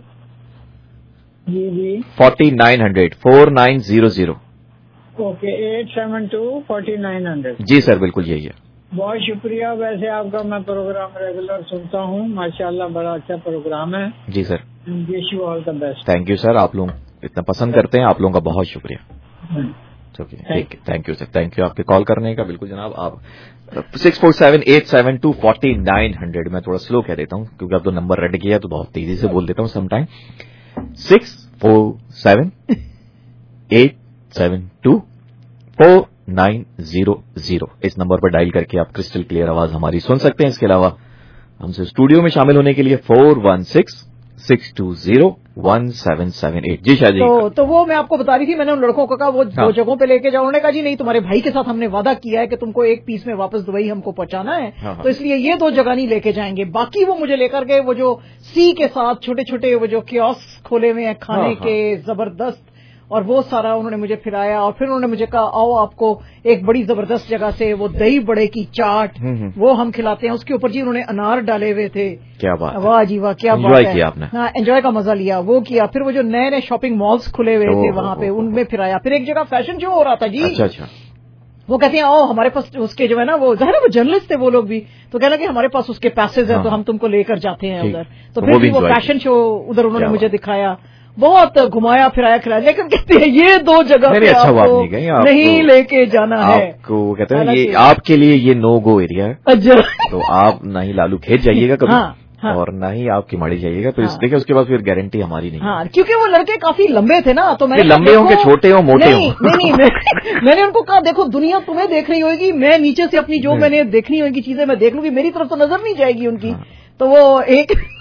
T: जी जी
A: forty nine hundred four nine zero zero.
T: Okay, eight seven two forty nine hundred.
A: जी sir बिल्कुल यही है।
T: बहुत शुक्रिया। वैसे आपका मैं प्रोग्राम रेगुलर सुनता हूँ, माशाल्लाह बड़ा अच्छा प्रोग्राम है।
A: जी sir,
T: wish you all the best.
A: Thank you sir, आप लोग इतना पसंद करते हैं, आप लोगों का बहुत शुक्रिया। ठीक, thank you sir, thank you आपके कॉल करने का। बिल्कुल जनाब, आप six four seven eight seven two forty nine hundred. मैं थोड़ा स्लो कह देता हूँ क्योंकि अब तो नंबर रेड किया तो बहुत तेजी से बोल देता हूँ sometime. Six four seven eight seven two four nine zero zero, इस नंबर पर डायल करके आप क्रिस्टल क्लियर आवाज हमारी सुन सकते हैं। इसके अलावा हमसे स्टूडियो में शामिल होने के लिए four one six six two zero one seven seven eight. जी शाह जी।
S: तो, तो वो मैं आपको बता रही थी, मैंने उन लड़कों को कहा वो हाँ। दो जगहों पे लेके जाओ। उन्होंने कहा जी नहीं, तुम्हारे भाई के साथ हमने वादा किया है कि तुमको एक पीस में वापस दुबई हमको पहुंचाना है, हाँ, तो इसलिए ये दो जगह नहीं लेके जाएंगे। बाकी वो मुझे लेकर गए वो जो सी के साथ छोटे छोटे वो जो कियोस्क खोले हुए हैं खाने हाँ, के हाँ। जबरदस्त, और वो सारा उन्होंने मुझे फिराया। और फिर उन्होंने मुझे कहा आओ आपको एक बड़ी जबरदस्त जगह से वो दही बड़े की चाट वो हम खिलाते हैं। उसके ऊपर जी उन्होंने अनार डाले हुए थे।
A: क्या बात,
S: वाह जी वाह, क्या बात है। किया आपने? हाँ, एंजॉय का मजा लिया, वो किया। फिर वो जो नए नए शॉपिंग मॉल्स खुले हुए थे वहां पे, उनमें फिराया। फिर एक जगह फैशन शो हो रहा था जी।
A: अच्छा अच्छा।
S: वो कहते हैं आओ हमारे पास उसके जो है ना वो जाहिर है वो जर्नलिस्ट थे वो लोग भी, तो कहना कि हमारे पास उसके पैसेज हैं तो हम तुमको लेकर जाते हैं उधर। तो फिर भी वो फैशन शो उधर उन्होंने मुझे दिखाया, बहुत घुमाया फिराया खिलाया। लेकिन कहते हैं ये दो जगह पे
A: अच्छा
S: आपको
A: नहीं, गई, आपको,
S: नहीं लेके जाना है।
A: आपको कहते हैं ये आपके लिए ये नो गो एरिया है।
S: अच्छा।
A: तो आप ना ही लालू खेत जाइएगा कभी
S: हाँ, हाँ, और
A: ना ही आप किमाड़ी जाइएगा। तो हाँ, इस देखिए उसके बाद फिर गारंटी हमारी नहीं।
S: हाँ, क्योंकि वो लड़के काफी लंबे थे ना, तो मैंने
A: लंबे होंगे, छोटे हो, मोटे
S: नहीं, हो नहीं, नहीं, मैंने उनको कहा देखो दुनिया तुम्हें देख रही होगी, मैं नीचे से अपनी जो मैंने देखनी होगी चीजें मैं देख लूंगी, मेरी तरफ तो नजर नहीं जाएगी उनकी। तो वो एक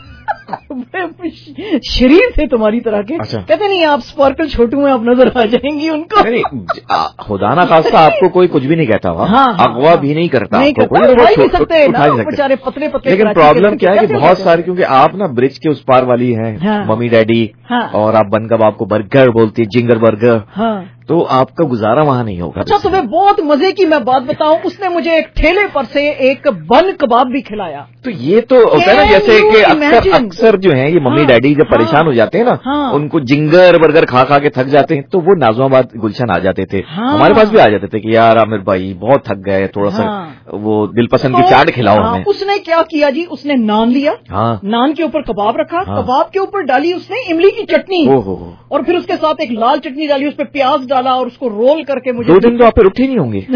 S: शरीर थे तुम्हारी तरह के।
A: अच्छा।
S: कहते नहीं आप स्पार्कल छोटू में आप नजर आ जाएंगी उनको।
A: नहीं, खुदा ना खास्ता आपको कोई कुछ भी नहीं कहता वहाँ,
S: हाँ,
A: अगवा भी नहीं करता
S: नहीं
A: आपको
S: करता,
A: कोई,
S: उठा ही नहीं सकते ना बेचारे पतले पतले।
A: लेकिन प्रॉब्लम क्या है कि बहुत सारी, क्योंकि आप ना ब्रिज के उस पार वाली हैं, मम्मी डैडी, और आप बन कबाब को बर्गर बोलती है, जिंगर बर्गर, तो आपका गुजारा वहाँ नहीं होगा।
S: अच्छा, तुम्हें बहुत मजे की मैं बात बताऊं, उसने मुझे एक ठेले पर से एक बन कबाब भी खिलाया।
A: तो ये तो होता है ना, जैसे कि अक्सर अक्सर जो है ये मम्मी
S: हाँ,
A: डैडी जब
S: हाँ,
A: परेशान हो जाते हैं ना,
S: हाँ,
A: उनको जिंगर बर्गर खा खा के थक जाते हैं, तो वो नाज़िमाबाद गुलशन आ जाते थे,
S: हाँ,
A: हमारे पास भी आ जाते थे कि यार आमिर भाई बहुत थक गए, थोड़ा सा
S: हाँ,
A: वो दिल पसंद
S: तो,
A: की चाट खिलाओ
S: हाँ,
A: हमें।
S: उसने क्या किया जी, उसने नान लिया,
A: हाँ,
S: नान के ऊपर कबाब रखा,
A: हाँ,
S: कबाब के ऊपर डाली उसने इमली की चटनी, और फिर उसके साथ एक लाल चटनी डाली, उस पर प्याज डाला और उसको रोल करके मुझे।
A: दो दिन तो आप फिर उठे नहीं होंगे।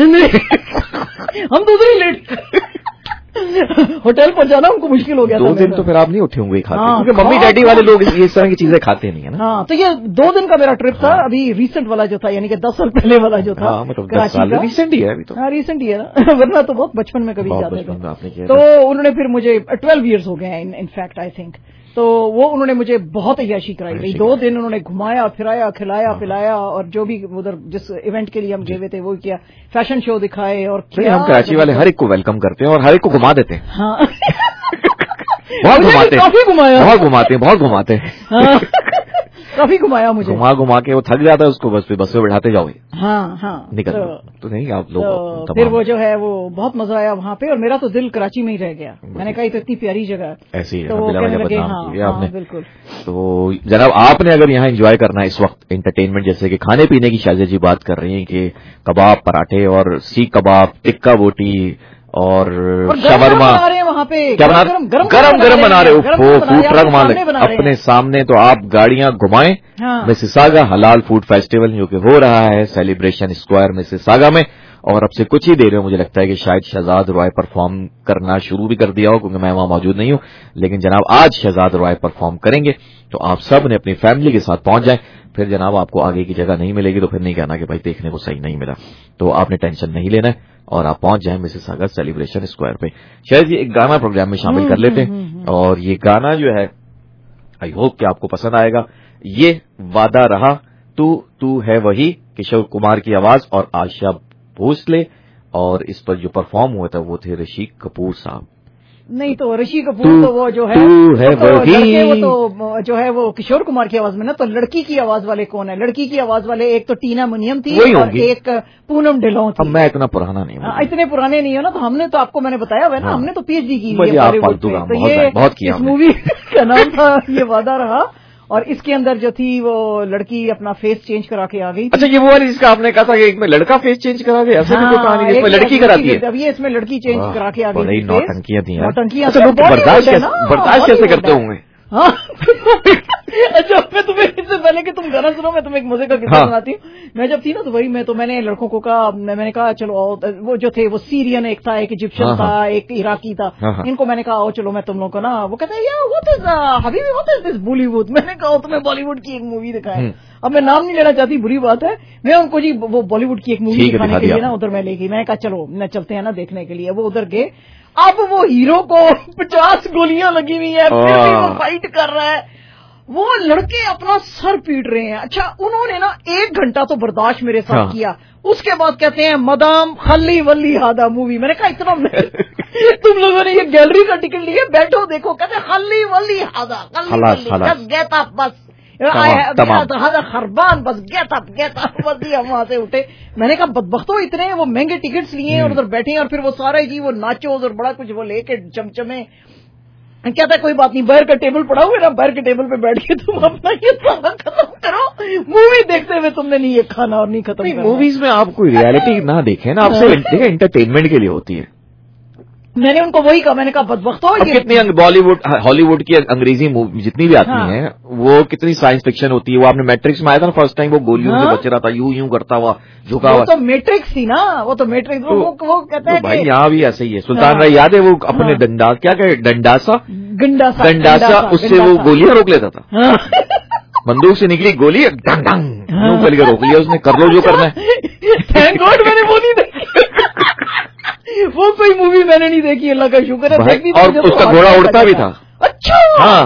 S: हम दूसरे ही लेट होटल पर जाना हमको मुश्किल हो गया।
A: दो दिन तो फिर आप नहीं उठे होंगे खाते,
S: हाँ,
A: क्योंकि मम्मी डैडी वाले लोग इस तरह की चीजें खाते नहीं है ना।
S: हाँ, तो ये दो दिन का मेरा ट्रिप था। हाँ, अभी रिसेंट वाला जो था, यानी कि दस साल पहले वाला जो था,
A: हाँ, मतलब दस साल रिसेंट ही है अभी तो।
S: हाँ, रिसेंट ही है ना, वरना तो बहुत बचपन में कभी जाते थे। तो उन्होंने फिर मुझे ट्वेल्व ईयर्स हो गए इन फैक्ट आई थिंक, तो वो उन्होंने मुझे बहुत अय्याशी कराई गई। दो दिन उन्होंने घुमाया फिराया खिलाया पिलाया, और जो भी उधर जिस इवेंट के लिए हम गए हुए थे वो किया, फैशन शो दिखाए, और
A: हम कराची वाले हर एक को वेलकम करते हैं और हर एक को घुमा देते हैं।
S: हाँ
A: बहुत घुमाते हैं,
S: काफी घुमाया,
A: बहुत घुमाते हैं, बहुत घुमाते हैं,
S: काफी घुमाया मुझे।
A: घुमा घुमा के वो थक जाता है, उसको बस बस में बैठाते जाओगे।
S: हाँ हाँ,
A: निकल तो, तो नहीं आप लोग
S: तो फिर वो जो है वो बहुत मजा आया वहाँ पे, और मेरा तो दिल कराची में ही रह गया। मैंने कहा तो इतनी प्यारी जगह,
A: ऐसी है,
S: तो वो कहने लगे हाँ, हाँ बिल्कुल।
A: तो जनाब आपने अगर यहाँ एंजॉय करना है इस वक्त एंटरटेनमेंट, जैसे कि खाने पीने की शायद जी बात कर रही हैं कि कबाब पराठे और सीख कबाब, टिक्का बोटी और शवरमा,
S: वहाँ पे
A: क्या बना गरम गरम बना रहे हो, फूड ट्रक मालिक अपने सामने, तो आप गाड़ियां घुमाएं। हाँ। मिसिसागा हलाल फूड फेस्टिवल जो कि हो रहा है सेलिब्रेशन स्क्वायर मिसिसागा में, और अब से कुछ ही देर में मुझे लगता है कि शायद शहजाद रॉय परफॉर्म करना शुरू भी कर दिया हो, क्योंकि मैं वहां मौजूद नहीं हूं, लेकिन जनाब आज शहजाद रॉय परफॉर्म करेंगे, तो आप सब ने अपनी फैमिली के साथ पहुंच जाएं। फिर जनाब आपको आगे की जगह नहीं मिलेगी, तो फिर नहीं कहना कि भाई देखने को सही नहीं मिला, तो आपने टेंशन नहीं लेना है और आप पहुंच जाएं मिसिसागा सेलिब्रेशन स्क्वायर पे। शायद ये एक गाना प्रोग्राम में शामिल कर लेते हैं, और ये गाना जो है आई होप कि आपको पसंद आएगा। ये वादा रहा तू तू है वही, किशोर कुमार की आवाज और आशा भोसले, और इस पर जो परफॉर्म हुआ था वो थे ऋषि कपूर साहब।
S: नहीं तो ऋषि कपूर तो वो जो है,
A: है
S: वो, तो लड़के, वो तो जो है वो किशोर कुमार की आवाज में ना, तो लड़की की आवाज वाले कौन है? लड़की की आवाज वाले एक तो टीना मुनियम थी और एक पूनम ढिल्लों थी।
A: मैं इतना पुराना नहीं हूँ,
S: इतने पुराने नहीं हो ना, तो हमने तो आपको मैंने बताया हुआ है ना, हमने तो पीएचडी की
A: है बॉलीवुड पे, तो ये बहुत किया।
S: इस मूवी का नाम था ये वादा रहा, और इसके अंदर जो थी वो लड़की अपना फेस चेंज करा के आ गई।
A: अच्छा, ये वो वाली जिसका आपने कहा था कि एक में लड़का फेस चेंज करा के, ऐसे भी कोई कहानी है इसमें लड़की कराती है?
S: अब ये इसमें लड़की चेंज करा के आ गई।
A: बड़ी नौटंकियां थी,
S: नौटंकियां।
A: अच्छा, लोग बर्दाश्त कैसे करते होंगे?
S: हाँ अच्छा, मैं तुम्हें इससे पहले कि तुम गाना सुनो, मैं तुम्हें एक मजे का किस्सा सुनाती हूँ। मैं जब थी ना दुबई में, तो मैंने लड़कों को कहा, मैंने कहा चलो, वो जो थे वो सीरियन एक था, एक इजिप्शियन था, एक इराकी था, इनको मैंने कहा आओ चलो मैं तुम लोग को ना, वो कहते हैं यार व्हाट इज हबीबी व्हाट इज दिस बॉलीवुड। मैंने कहा तुम्हें बॉलीवुड की एक मूवी दिखाएं। अब मैं नाम नहीं लेना चाहती, बुरी बात है, मैं उनको जी वो बॉलीवुड की एक मूवी दिखाने के लिए ना उधर मैं ले गई। मैंने कहा चलो न चलते हैं ना देखने के लिए। वो उधर गए, अब वो हीरो को पचास गोलियां लगी हुई है, फिर भी वो फाइट कर रहा है, वो लड़के अपना सर पीट रहे हैं। अच्छा, उन्होंने ना एक घंटा तो बर्दाश्त मेरे साथ हाँ। किया। उसके बाद कहते हैं मदाम खली वली हादा मूवी। मैंने कहा इतना तुम लोगों ने ये गैलरी का टिकट लिया, बैठो देखो। कहते खली वली हादा गेट अप बस खरबान बस गेट अप गेट अप बस दिया, वहां से उठे। मैंने कहा बदबख्तो इतने वो महंगे टिकट्स लिए हैं और उधर बैठे हैं, और फिर वो सारे जी वो नाचोज और बड़ा कुछ वो लेके चमचमे। क्या था कोई बात नहीं, बाहर का टेबल पड़ा हुआ है ना, बाहर के टेबल पे बैठ के तुम अपना ये खाना खत्म करो। मूवी देखते हुए तुमने नहीं ये खाना और नहीं खत्म करना।
A: मूवीज में आप कोई रियलिटी ना देखें ना, आपसे एंटरटेनमेंट के लिए होती है।
S: मैंने उनको वही कहा, मैंने कहा बदबख्त हो ये
A: कितनी बॉलीवुड हॉलीवुड की अंग्रेजी मूवी जितनी भी आती हाँ। हैं, वो कितनी साइंस फिक्शन होती है। वो आपने मैट्रिक्स में आया था ना फर्स्ट टाइम, वो गोलियों हाँ? से बच रहा था, यूं यूं करता हुआ झुका हुआ।
S: तो मैट्रिक्स थी ना, वो तो मैट्रिक्स तो, वो, वो कहते हैं
A: भाई यहाँ भी ऐसे ही है। सुल्तान राय याद है वो अपने डंडा क्या कहे डंडासा
S: गंडासा
A: गंडासा उससे वो गोलियां रोक लेता था। बंदूक से निकली गोली डंग डंग यूं के रोक लिया उसने, कर लो जो करना है।
S: थैंक गॉड मैंने वो नहीं देखी, वो कोई मूवी मैंने नहीं देखी, अल्लाह का शुक्र है।
A: और उसका घोड़ा उड़ता भी था।
S: अच्छा
A: हाँ,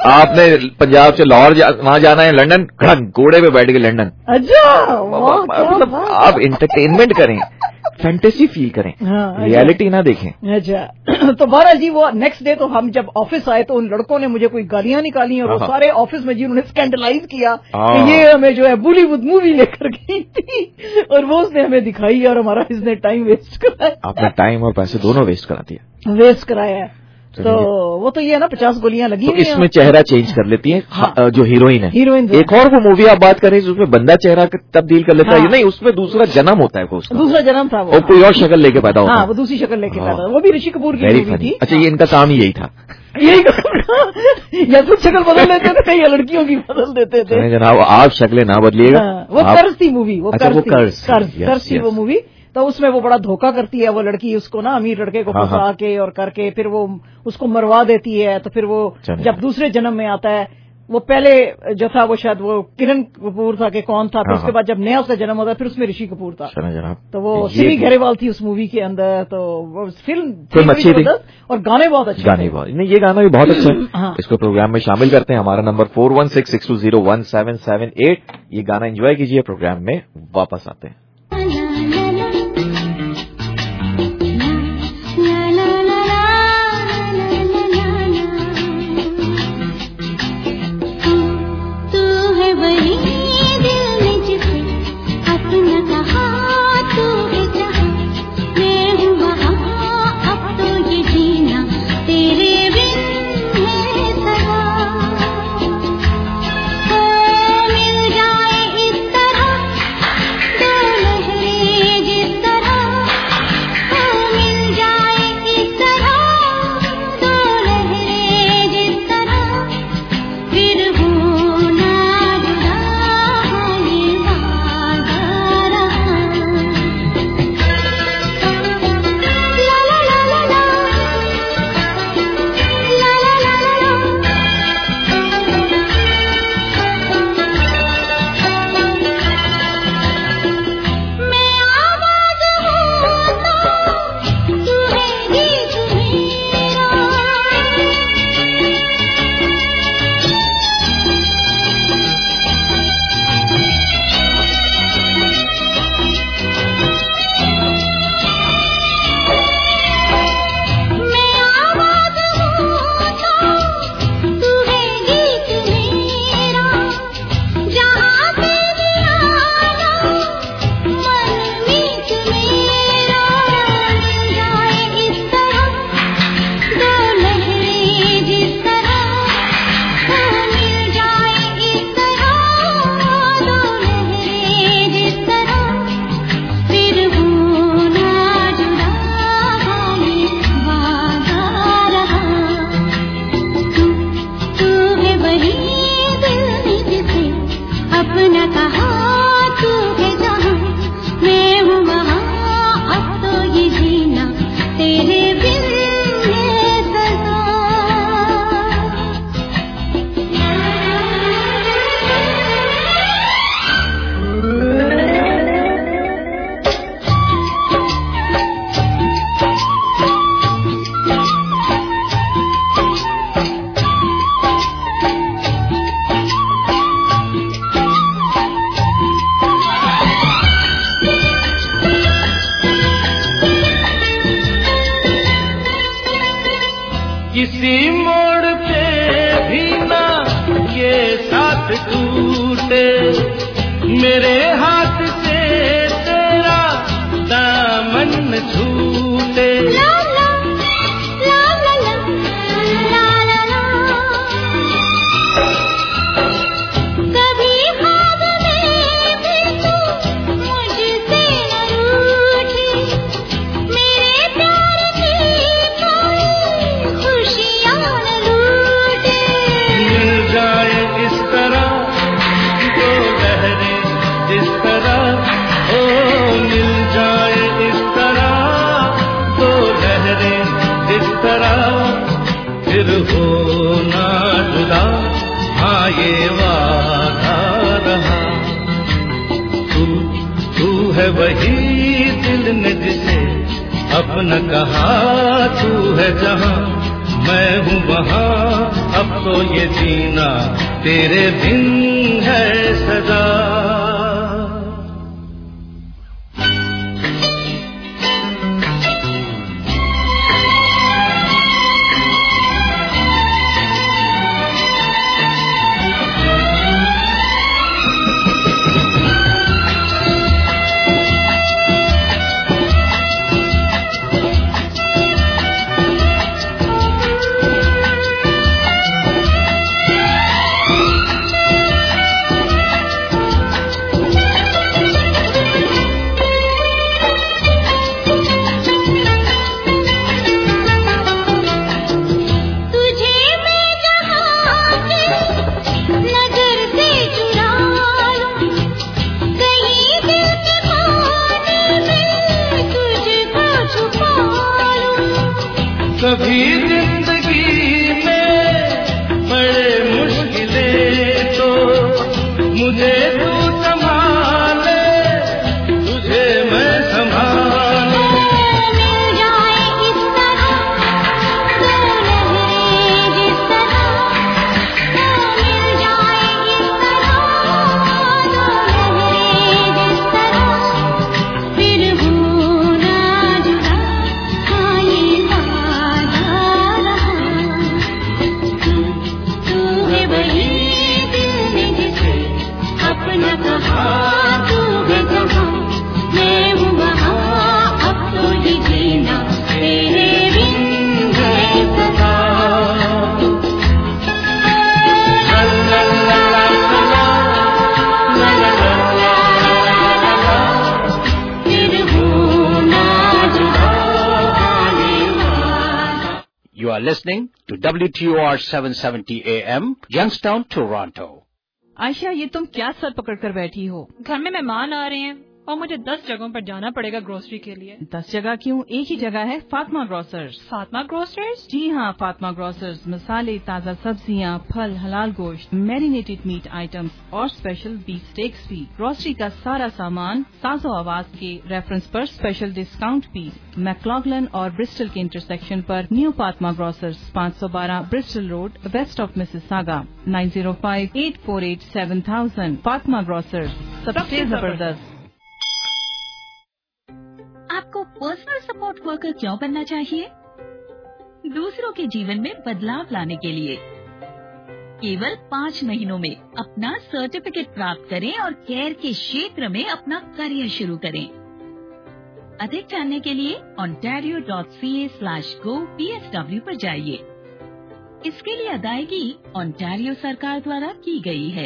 A: آپ نے پنجاب سے لاہور وہاں جانا ہے لنڈن, گھوڑے پہ بیٹھ کے لنڈن.
S: اچھا
A: مطلب آپ انٹرٹینمنٹ کریں, فینٹیسی فیل کریں, ریالٹی نہ دیکھیں.
S: اچھا تو بہرحال جی وہ نیکسٹ ڈے تو ہم جب آفس آئے تو ان لڑکوں نے مجھے کوئی گالیاں نکالی اور وہ سارے آفس میں جی انہوں نے اسکینڈلائز کیا کہ یہ ہمیں جو ہے بالی ووڈ مووی لے کر گئی تھی اور وہ اس نے ہمیں دکھائی اور ہمارا اس نے ٹائم ویسٹ کرایا.
A: آپ نے ٹائم اور پیسے دونوں ویسٹ کرا دیا.
S: ویسٹ کرایا ہے. تو وہ تو یہ ہے نا پچاس گولیاں لگی
A: تو اس میں چہرہ چینج کر لیتی ہیں جو ہیروئن ہے.
S: ہیروئن
A: ایک اور وہ مووی آپ بات کریں اس میں بندہ چہرہ تبدیل کر لیتا ہے, نہیں اس میں دوسرا جنم ہوتا ہے,
S: دوسرا جنم تھا
A: وہ کوئی اور شکل لے کے پیدا ہوتا ہے.
S: ہاں وہ دوسری شکل لے کے پیدا, وہ بھی رشی کپور کی مووی تھی.
A: اچھا یہ ان کا کام ہی یہی تھا,
S: یہی یا تو شکل بدل دیتے تھے کئی لڑکیوں کی بدل دیتے تھے.
A: جناب آپ شکلیں نہ بدلیے گا.
S: وہ قرض تھی مووی, وہ قرض تھی وہ مووی. تو اس میں وہ بڑا دھوکہ کرتی ہے وہ لڑکی اس کو نا امیر لڑکے کو پھنسا کے اور کر کے پھر وہ اس کو مروا دیتی ہے. تو پھر وہ جب دوسرے جنم میں آتا ہے, وہ پہلے جو تھا وہ شاید وہ کرن کپور تھا کہ کون تھا, پھر اس کے بعد جب نیا اس کا جنم ہوتا ہے پھر اس میں رشی کپور تھا. تو وہ سیمی گھریوال تھی اس مووی کے اندر. تو وہ فلم
A: اچھی تھی
S: اور گانے بہت اچھے,
A: گانے بہت نہیں, یہ گانا بھی بہت اچھا ہے. اس کو پروگرام میں شامل کرتے ہیں. ہمارا number four one six six two zero one seven seven eight. یہ گانا انجوائے کیجیے, پروگرام میں واپس آتے ہیں.
M: मैं हूँ वहाँ, अब तो ये जीना तेरे बिन है सदा। कभी जिंदगी में बड़े मुश्किलें तो मुझे तू संभाले, तुझे मैं संभालूं। मिल जाए इस तरह दो लहरें जिस तरह, मिल जाए इस तरह दो लहरें जिस तरह, फिर हो ना जुदा ये
C: You are listening to W T O R seven seventy A M, Youngstown, Toronto.
O: Ayesha, ये तुम क्या सर पकड़ कर बैठी हो?
U: घर में मेहमान आ रहे हैं और मुझे दस जगहों पर जाना पड़ेगा ग्रोसरी के लिए।
O: दस जगह क्यों? एक ही जगह है, फातिमा ग्रोसर्स।
U: फातिमा ग्रोसर्स?
O: जी हाँ, फातिमा ग्रोसर्स मसाले, ताज़ा सब्जियाँ, फल, हलाल गोश्त, मैरिनेटेड मीट आइटम्स और स्पेशल बीफ स्टेक्स भी। ग्रोसरी का सारा सामान साजो आवाज के रेफरेंस पर स्पेशल डिस्काउंट भी। मैक्लॉगलन और ब्रिस्टल के इंटरसेक्शन पर न्यू फातिमा ग्रोसर्स, पाँच सौ बारह Bristol road, west of Mississauga, nine zero five eight four eight seven thousand. Fatima grocers, सबसे जबरदस्त।
V: आपको पर्सनल सपोर्ट वर्कर क्यों बनना चाहिए? दूसरों के जीवन में बदलाव लाने के लिए। केवल पाँच महीनों में अपना सर्टिफिकेट प्राप्त करें और केयर के क्षेत्र में अपना करियर शुरू करें। अधिक जानने के लिए ontario dot c a slash go p s w पर जाइए। इसके लिए अदायगी ओंटारियो सरकार द्वारा की गई है।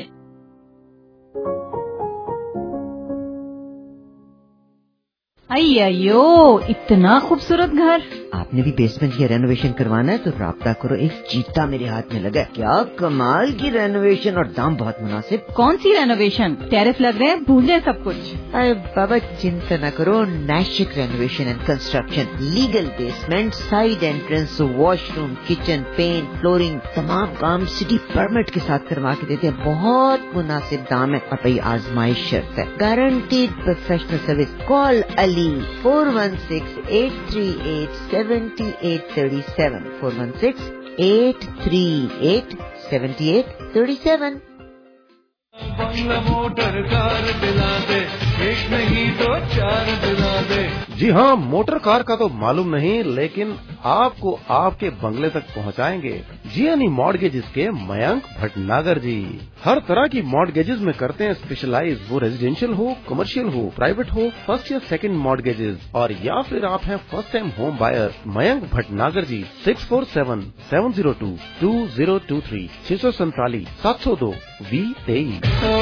O: अय्यो, इतना खूबसूरत घर।
D: आपने भी बेसमेंट की रेनोवेशन करवाना है तो राब्ता करो, एक चीता मेरे हाथ में लगा। क्या कमाल की रेनोवेशन और दाम बहुत मुनासिब।
O: कौन सी रेनोवेशन? टैरिफ लग रहे हैं, भूल जाए सब कुछ।
D: अरे बाबा चिंता न करो, नैशिक renovation and construction, legal basement, side entrance, washroom, kitchen, paint, flooring, तमाम काम सिटी परमिट के साथ करवा के देते हैं। बहुत मुनासिब दाम है और भाई आजमाइश शर्त है, guaranteed professional service. Call Ali four one six eight three eight seventy eight thirty seven, four one six eight three eight seventy eight thirty seven.
M: बंगला मोटर कार दिला दे, एक नहीं तो चार दिला दे।
E: जी हाँ, मोटर कार का तो मालूम नहीं, लेकिन आपको आपके बंगले तक पहुँचाएंगे जियानी मॉर्गेजेस के मयंक भटनागर जी। हर तरह की मॉर्गेजेस में करते हैं स्पेशलाइज, वो रेजिडेंशियल हो, कमर्शियल हो, प्राइवेट हो, फर्स्ट या सेकंड मॉर्गेजेस, और या फिर आप हैं first time home buyer. Mayank Bhatnagar ji, six four seven seven zero two two zero two three, छह सौ सैतालीस सात सौ दो वी तेईस।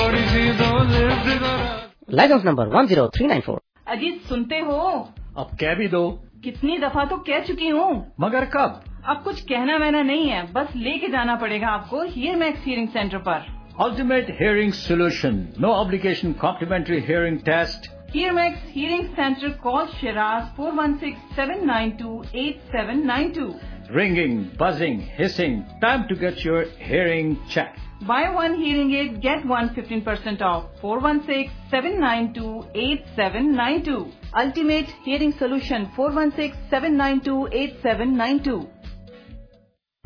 F: License number one zero three nine four.
O: Ajit, सुनते हो?
C: अब कह भी दो।
O: कितनी दफा तो कह चुकी हूँ।
C: मगर कब?
O: अब कुछ कहना वहना नहीं है, बस लेके जाना पड़ेगा आपको हियर मैक्स हियरिंग सेंटर पर।
C: Ultimate Hearing Solution, no obligation complimentary hearing test.
O: Here Max Hearing Center, call Shiraz four one six seven nine two eight seven nine two.
C: Ringing, buzzing, hissing, time to get your hearing checked.
O: Buy one hearing aid, get one fifteen percent off. four one six seven nine two eight seven nine two. Ultimate Hearing Solution, four one six seven nine two eight seven nine two.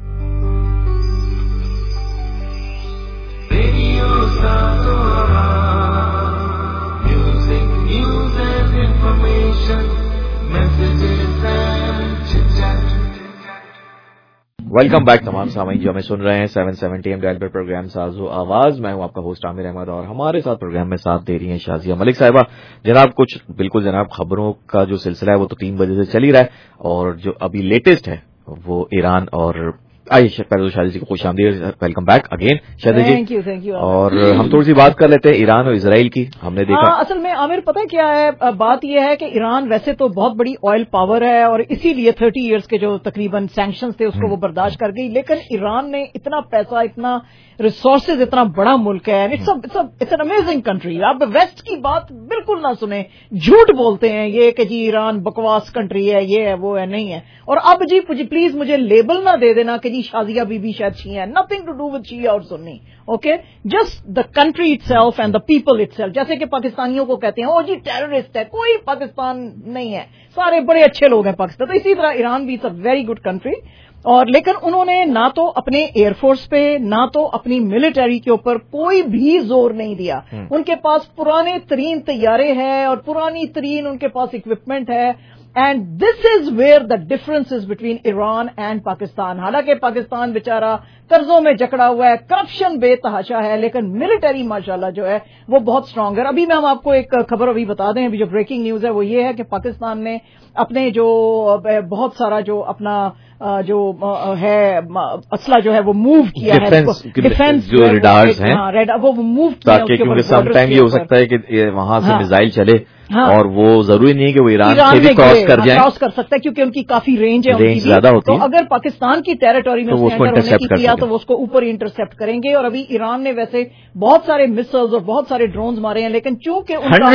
A: Welcome back تمام سامعین جو ہمیں سن رہے ہیں seven seventy AM dial پر programme سازو آواز. میں ہوں آپ کا ہوسٹ عامر احمد اور ہمارے ساتھ پروگرام میں ساتھ دے رہی ہیں شازیہ ملک صاحبہ. جناب کچھ بالکل جناب خبروں کا جو سلسلہ ہے وہ تو تین بجے سے چل ہی رہا ہے اور جو ابھی لیٹسٹ ہے وہ ایران اور آئیے پہلے شادی جی کو خوش آمدید, welcome back again Shadi ji.
S: Thank you thank you. اور
A: ہم تھوڑی سی بات کر لیتے ہیں ایران اور اسرائیل کی. ہم نے دیکھا
S: اصل میں عامر پتہ کیا ہے, بات یہ ہے کہ ایران ویسے تو بہت بڑی آئل پاور ہے اور اسی لیے تھرٹی ایئرس کے جو تقریباً سینکشنز تھے اس کو وہ برداشت کر گئی, لیکن ایران نے اتنا پیسہ, اتنا ریسورسز, اتنا بڑا ملک ہے, اٹس این امیزنگ کنٹری. آپ ویسٹ کی بات بالکل نہ سنیں, جھوٹ بولتے ہیں یہ کہ جی ایران بکواس کنٹری ہے, یہ ہے وہ ہے, نہیں ہے. اور اب جی پلیز مجھے لیبل نہ دے دینا کہ جی شازیہ بی بی شاید شیعہ ہے. نتھنگ ٹو ڈو وتھ شیعہ اور سنی. Okay, just the country itself and the people itself. جیسے کہ پاکستانیوں کو کہتے ہیں او جی ٹیررسٹ ہے, کوئی پاکستان نہیں ہے, سارے بڑے اچھے لوگ ہیں پاکستان. تو اسی طرح ایران بھی it's a very good country. اور لیکن انہوں نے نہ تو اپنے ایئر فورس پہ نہ تو اپنی ملٹری کے اوپر کوئی بھی زور نہیں دیا. ان کے پاس پرانے ترین طیارے ہیں اور پرانی ترین ان کے پاس اکوپمنٹ ہے. And this is where the difference is between Iran and Pakistan. حالانکہ پاکستان بیچارہ قرضوں میں جکڑا ہوا ہے, کرپشن بے تحاشا ہے, لیکن ملٹری ماشاءاللہ جو ہے وہ بہت اسٹرانگ ہے. ابھی میں ہم آپ کو ایک خبر ابھی بتا دیں, ابھی جو بریکنگ نیوز ہے وہ یہ ہے کہ پاکستان نے اپنے جو بہت سارا جو اپنا جو ہے اسلحہ جو ہے وہ موو کیا ہے, ڈیفینس
A: جو ریڈارز ہیں
S: وہ موو کیا,
A: کیونکہ سم ٹائم یہ ہو سکتا ہے کہ وہاں سے میزائل چلے اور وہ ضروری نہیں کہ وہ ایران سے بھی کراس کر جائیں,
S: کراس کر سکتا ہے کیونکہ ان کی کافی رینج ہے,
A: رینج زیادہ ہوتی ہے.
S: تو اگر پاکستان کی ٹیریٹوری میں ہونے کی کیا تو وہ اس کو اوپر ہی انٹرسپٹ کریں گے. اور ابھی ایران نے ویسے بہت سارے مسلز اور بہت سارے ڈرونز مارے ہیں, لیکن چونکہ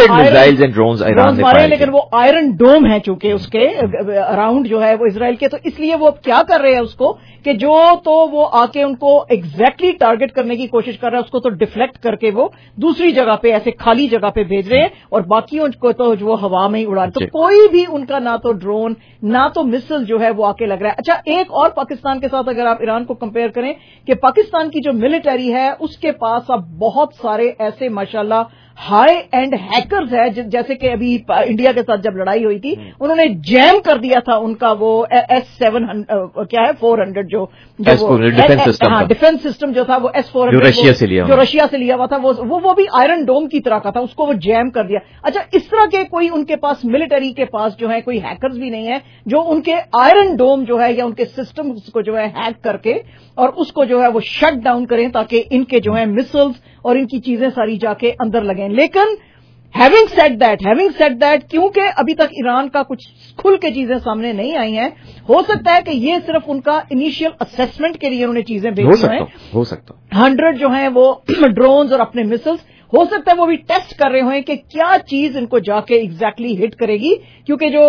A: ڈرونز
S: مارے ہیں لیکن وہ آئرن ڈوم ہے چونکہ اس کے اراؤنڈ جو ہے وہ اسرائیل کے, تو اس لیے وہ اب کیا کر رہے ہیں اس کو کہ جو تو وہ آ کے ان کو ایگزیکٹلی ٹارگٹ کرنے کی کوشش کر رہا ہے, اس کو تو ڈیفلیکٹ کر کے وہ دوسری جگہ پہ ایسے خالی جگہ پہ بھیج رہے ہیں اور باقیوں کو تو وہ ہوا میں ہی اڑا رہے. تو کوئی بھی ان کا نہ تو ڈرون نہ تو مسل جو ہے وہ آ کے لگ رہا ہے. اچھا, ایک اور پاکستان کے ساتھ اگر آپ ایران کو کمپیئر کریں کہ پاکستان کی جو ملٹری ہے اس کے پاس اب بہت سارے ایسے ماشاءاللہ ہائی اینڈ ہیکرز ہے, جیسے کہ ابھی انڈیا کے ساتھ جب لڑائی ہوئی تھی انہوں نے جیم کر دیا تھا ان کا وہ ایس سیون کیا ہے فور ہنڈریڈ جو ڈیفینس سسٹم جو تھا وہ ایس فور ہنڈریڈ جو رشیا سے لیا ہوا تھا وہ وہ بھی آئرن ڈوم کی طرح کا تھا, اس کو وہ جیم کر دیا. اچھا, اس طرح کے کوئی ان کے پاس ملٹری کے پاس جو ہے کوئی ہیکرز بھی نہیں ہے جو ان کے آئرن ڈوم جو ہے یا ان کے سسٹم کو جو ہے ہیک کر کے اور اس کو جو ہے وہ شٹ ڈاؤن کریں تاکہ ان کے جو ہے مسلز اور ان کی چیزیں ساری جا کے اندر لگیں. لیکن having said that having said that کیونکہ ابھی تک ایران کا کچھ کھل کے چیزیں سامنے نہیں آئی ہیں, ہو سکتا ہے کہ یہ صرف ان کا انیشیل اسسمنٹ کے لیے انہوں نے چیزیں بھیجی ہیں.
A: ہو سکتا
S: ہنڈریڈ جو ہیں وہ ڈرونز اور اپنے مسلز, ہو سکتا ہے وہ بھی ٹیسٹ کر رہے ہوئے کہ کیا چیز ان کو جا کے ایگزیکٹلی ہٹ کرے گی, کیونکہ جو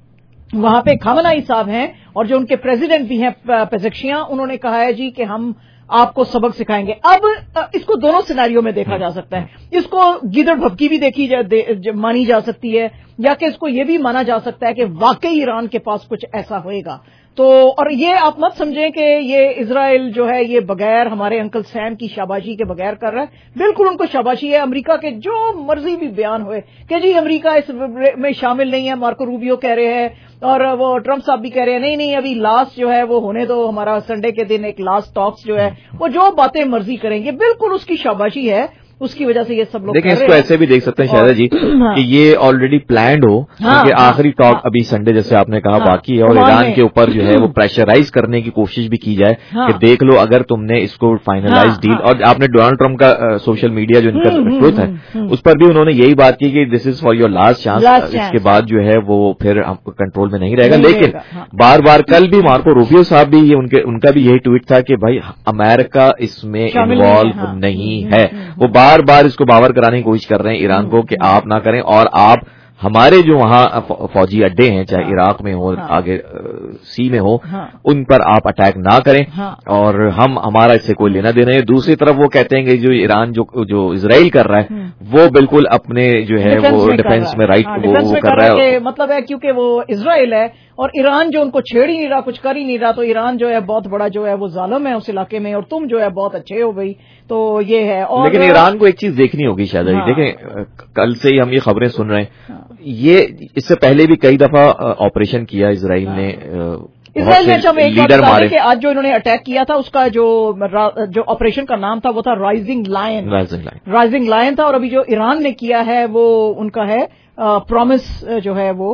S: وہاں پہ خامنائی صاحب ہیں اور جو ان کے پریزیڈنٹ بھی ہیں پیزکشیاں, انہوں نے کہا ہے جی کہ ہم آپ کو سبق سکھائیں گے. اب اس کو دونوں سیناریوں میں دیکھا جا سکتا ہے. اس کو گیدڑ بھبکی بھی دیکھی جا مانی جا سکتی ہے, یا کہ اس کو یہ بھی مانا جا سکتا ہے کہ واقعی ایران کے پاس کچھ ایسا ہوئے گا. تو اور یہ آپ مت سمجھیں کہ یہ اسرائیل جو ہے یہ بغیر ہمارے انکل سیم کی شاباشی کے بغیر کر رہا ہے. بالکل ان کو شاباشی ہے. امریکہ کے جو مرضی بھی بیان ہوئے کہ جی امریکہ اس میں شامل نہیں ہے, مارکو روبیو کہہ رہے ہیں اور وہ ٹرمپ صاحب بھی کہہ رہے ہیں نہیں نہیں ابھی لاسٹ جو ہے وہ ہونے دو, ہمارا سنڈے کے دن ایک لاسٹ ٹاکس جو ہے وہ جو باتیں مرضی کریں گے. بالکل اس کی شاباشی ہے, اس کی وجہ سے یہ سب لوگ
A: لیکن اس کو ایسے بھی دیکھ سکتے ہیں شاہدہ جی کہ یہ آلریڈی پلانڈ ہو, کیونکہ آخری ٹاک ابھی سنڈے جیسے آپ نے کہا باقی ہے اور ایران کے اوپر جو ہے وہ پریشرائز کرنے کی کوشش بھی کی جائے کہ دیکھ لو اگر تم نے اس کو فائنلائز ڈیل. اور آپ نے ڈونلڈ ٹرمپ کا سوشل میڈیا جو ان کا ٹروتھ ہے اس پر بھی انہوں نے یہی بات کی کہ this is for your last chance, اس کے بعد جو ہے وہ پھر کنٹرول میں نہیں رہے گا. لیکن بار بار کل بھی مارکو روبیو صاحب بھی ان کا بھی یہی ٹویٹ تھا کہ بھائی امریکہ اس میں انوالو نہیں ہے. وہ بار بار اس کو باور کرانے کی کوشش کر رہے ہیں ایران کو کہ آپ نہ کریں, اور آپ ہمارے جو وہاں فوجی اڈے ہیں چاہے عراق میں ہو آگے سی میں ہو ان پر آپ اٹیک نہ کریں, اور ہم ہمارا اس سے کوئی لینا دینا ہے. دوسری طرف وہ کہتے ہیں کہ جو ایران جو جو اسرائیل کر رہا ہے وہ بالکل اپنے جو ہے وہ ڈیفینس میں رائٹ وہ کر رہا ہے.
S: مطلب ہے کیونکہ وہ اسرائیل ہے اور ایران جو ان کو چھیڑ ہی نہیں رہا, کچھ کر ہی نہیں رہا, تو ایران جو ہے بہت بڑا جو ہے وہ ظالم ہے اس علاقے میں, اور تم جو ہے بہت اچھے ہو گئی. تو یہ ہے. اور
A: لیکن ایران کو ایک چیز دیکھنی ہوگی شاید, دیکھیں کل سے ہی ہم یہ خبریں سن رہے ہیں, یہ اس سے پہلے بھی کئی دفعہ آپریشن کیا اسرائیل نے,
S: اسرائیل نے. جب ایک بات بتا کہ آج جو انہوں نے اٹیک کیا تھا اس کا جو جو آپریشن کا نام تھا وہ تھا رائزنگ لائن, رائزنگ لائن تھا. اور ابھی جو ایران نے کیا ہے وہ ان کا ہے پرومس, جو ہے وہ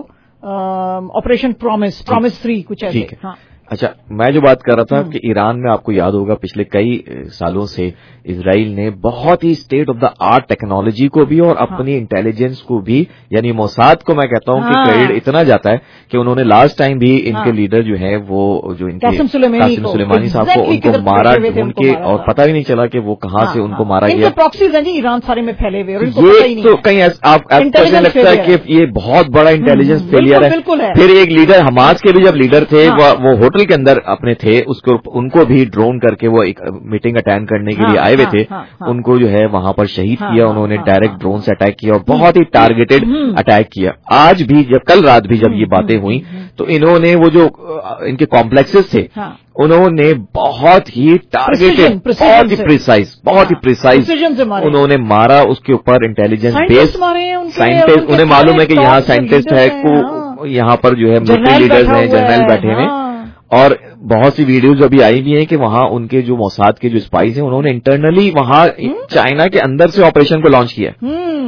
S: آپریشن پرومس, پرومس تھری کچھ ایسے. ہاں
A: اچھا, میں جو بات کر رہا تھا کہ ایران میں آپ کو یاد ہوگا پچھلے کئی سالوں سے اسرائیل نے بہت ہی state of the art technology کو بھی اور اپنی انٹیلیجنس کو بھی, یعنی موساد کو میں کہتا ہوں کہ کریڈٹ اتنا جاتا ہے کہ انہوں نے لاسٹ ٹائم بھی ان کے لیڈر جو ہے وہ جو ان کے قاسم سلیمانی صاحب کو ان کو مارا ڈھونڈ کے, اور پتہ بھی نہیں چلا کہ وہ کہاں سے ان کو مارا گیا.
S: پراکسیز ہیں جی ایران سارے میں پھیلے ہوئے,
A: یہ تو کہیں آپ کو لگتا ہے کہ یہ بہت بڑا انٹیلیجنس فیلئر ہے. پھر ایک لیڈر حماس کے بھی جب لیڈر تھے وہ ہوٹل کے اندر اپنے تھے, اس کو ان کو بھی ڈرون کر کے وہ ایک میٹنگ اٹینڈ کرنے کے لیے آئے ہوئے تھے, ان کو جو ہے وہاں پر شہید کیا. انہوں نے ڈائریکٹ ڈرون سے اٹیک کیا اور بہت ہی ٹارگیٹڈ اٹیک کیا. آج بھی جب کل رات بھی جب یہ باتیں ہوئی تو انہوں نے وہ جو ان کے کمپلیکسز تھے انہوں نے بہت ہی ٹارگیٹڈ, بہت ہی پریسائز, بہت ہی پریسائز انہوں نے مارا. اس کے اوپر انٹیلیجنس بیس سائنٹسٹ, انہیں معلوم ہے کہ یہاں سائنٹسٹ ہے, یہاں پر جو ہے ملٹری لیڈرز ہیں, جنرل بیٹھے ہوئے, اور بہت سی ویڈیوز ابھی آئی بھی ہیں کہ وہاں ان کے جو موساد کے جو اسپائز ہیں انہوں نے انٹرنلی وہاں چائنا کے اندر سے آپریشن کو لانچ کیا.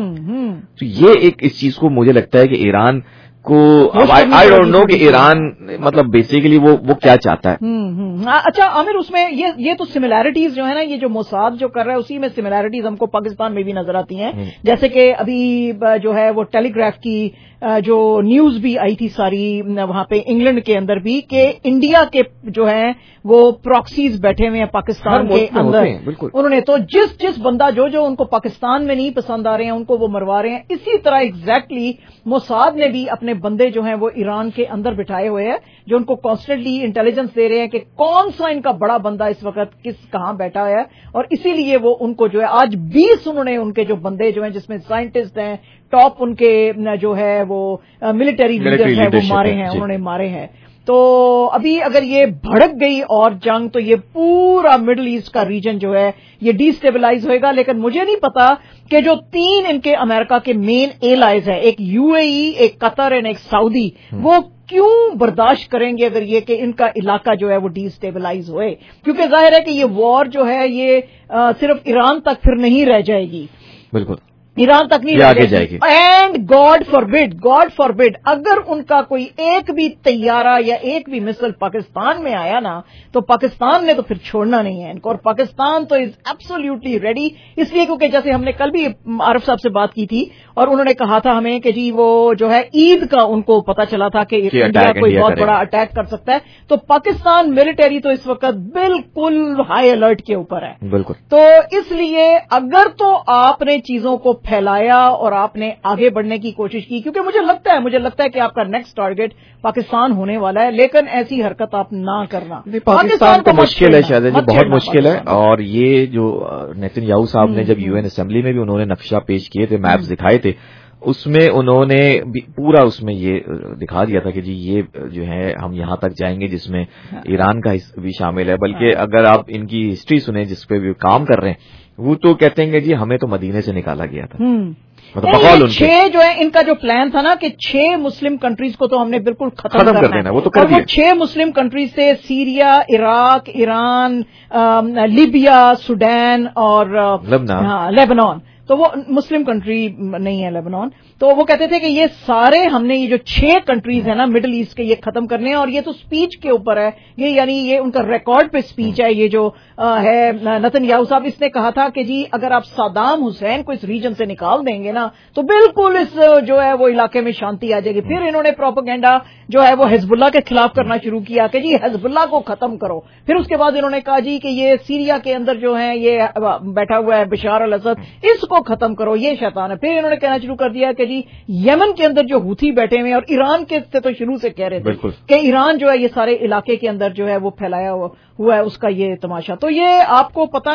A: تو یہ ایک اس چیز کو مجھے لگتا ہے کہ ایران کو, آئی ڈونٹ نو کہ ایران مطلب بیسیکلی وہ وہ کیا چاہتا ہے.
S: اچھا عامر, اس میں یہ یہ تو سملیرٹیز جو ہے نا, یہ جو موساد جو کر رہا ہے اسی میں سملیرٹیز ہم کو پاکستان میں بھی نظر آتی ہیں. جیسے کہ ابھی جو ہے وہ ٹیلی گراف کی جو نیوز بھی آئی تھی ساری وہاں پہ انگلینڈ کے اندر بھی, کہ انڈیا کے جو ہیں وہ پراکسیز بیٹھے ہوئے ہیں پاکستان کے اندر. انہوں نے تو جس جس بندہ جو جو ان کو پاکستان میں نہیں پسند آ رہے ہیں ان کو وہ مروا رہے ہیں. اسی طرح ایگزیکٹلی موساد نے بھی اپنے بندے جو ہیں وہ ایران کے اندر بٹھائے ہوئے ہیں, جو ان کو کانسٹنٹلی انٹیلیجنس دے رہے ہیں کہ کون سا ان کا بڑا بندہ اس وقت کس کہاں بیٹھا ہے. اور اسی لیے وہ ان کو جو ہے آج بیس انہوں نے ان کے جو بندے جو ہیں جس میں سائنٹسٹ ہیں, ٹاپ ان کے جو ہے وہ ملٹری لیڈرز ہیں وہ مارے ہیں, انہوں نے مارے ہیں. تو ابھی اگر یہ بھڑک گئی اور جنگ تو یہ پورا مڈل ایسٹ کا ریجن جو ہے یہ ڈی اسٹیبلائز ہوئے گا. لیکن مجھے نہیں پتا کہ جو تین ان کے امریکہ کے مین ایلائز ہیں, ایک یو اے ای, ایک قطر اور ایک سعودی, وہ کیوں برداشت کریں گے اگر یہ کہ ان کا علاقہ جو ہے وہ ڈی اسٹیبلائز ہوئے. کیونکہ ظاہر ہے کہ یہ وار جو ہے یہ صرف ایران تک پھر نہیں رہ جائے گی,
A: بالکل
S: ایران تک نہیں
A: آگے جائے گی.
S: And God forbid, God forbid اگر ان کا کوئی ایک بھی طیارہ یا ایک بھی مثل پاکستان میں آیا نا تو پاکستان نے تو پھر چھوڑنا نہیں ہے ان کو. اور پاکستان تو از ایبسولوٹلی ریڈی, اس لیے کیونکہ جیسے ہم نے کل بھی عارف صاحب سے بات کی تھی اور انہوں نے کہا تھا ہمیں کہ جی وہ جو ہے عید کا ان کو پتا چلا تھا کہ انڈیا کوئی بہت بڑا اٹیک کر سکتا ہے. تو پاکستان ملٹری تو اس وقت بالکل ہائی الرٹ کے اوپر ہے.
A: بالکل.
S: تو اس لیے اگر تو آپ نے چیزوں کو پھیلایا اور آپ نے آگے بڑھنے کی کوشش کی, کیونکہ مجھے لگتا ہے مجھے لگتا ہے کہ آپ کا نیکسٹ ٹارگٹ پاکستان ہونے والا ہے, لیکن ایسی حرکت آپ نہ کرنا.
A: پاکستان کو مشکل ہے شاید, یہ بہت مشکل ہے. اور یہ جو نیتن یاہو صاحب نے جب یو این اسمبلی میں بھی انہوں نے نقشہ پیش کیے تھے, میپس دکھائے تھے, اس میں انہوں نے پورا اس میں یہ دکھا دیا تھا کہ جی یہ جو ہے ہم یہاں تک جائیں گے جس میں ایران کا بھی شامل ہے. بلکہ اگر آپ ان کی ہسٹری سنیں جس پہ بھی کام کر رہے ہیں, وہ تو کہتے ہیں کہ جی ہمیں تو مدینے سے نکالا گیا تھا.
S: مطلب چھ جو ہے ان کا جو پلان تھا نا کہ چھ مسلم کنٹریز کو تو ہم نے بالکل ختم, ختم کر دینا, وہ تو کر دیا. چھ مسلم کنٹریز سے Syria, Iraq, Iran, Libya, Sudan اور لیبنان. تو وہ مسلم کنٹری نہیں ہے لیبنان. تو وہ کہتے تھے کہ یہ سارے ہم نے یہ جو چھ کنٹریز ہیں نا مڈل ایسٹ کے یہ ختم کرنے ہیں. اور یہ تو سپیچ کے اوپر ہے, یہ یعنی یہ ان کا ریکارڈ پہ سپیچ ہے. یہ جو ہے نتن یاہو صاحب, اس نے کہا تھا کہ جی اگر آپ صدام حسین کو اس ریجن سے نکال دیں گے نا تو بالکل اس جو ہے وہ علاقے میں شانتی آ جائے گی. پھر انہوں نے پروپیگنڈا جو ہے وہ حزب اللہ کے خلاف کرنا شروع کیا کہ جی حزب اللہ کو ختم کرو. پھر اس کے بعد انہوں نے کہا جی کہ یہ سیریا کے اندر جو ہے یہ بیٹھا ہوا ہے بشار الاسد, اس کو ختم کرو, یہ شیطان ہے. پھر انہوں نے کہنا شروع کر دیا کہ جی یمن کے اندر جو ہوتی بیٹھے ہوئے, اور ایران کے تو شروع سے کہہ رہے تھے کہ ایران جو ہے یہ سارے علاقے کے اندر جو ہے وہ پھیلایا ہوا ہے اس کا یہ تماشا. تو یہ آپ کو پتا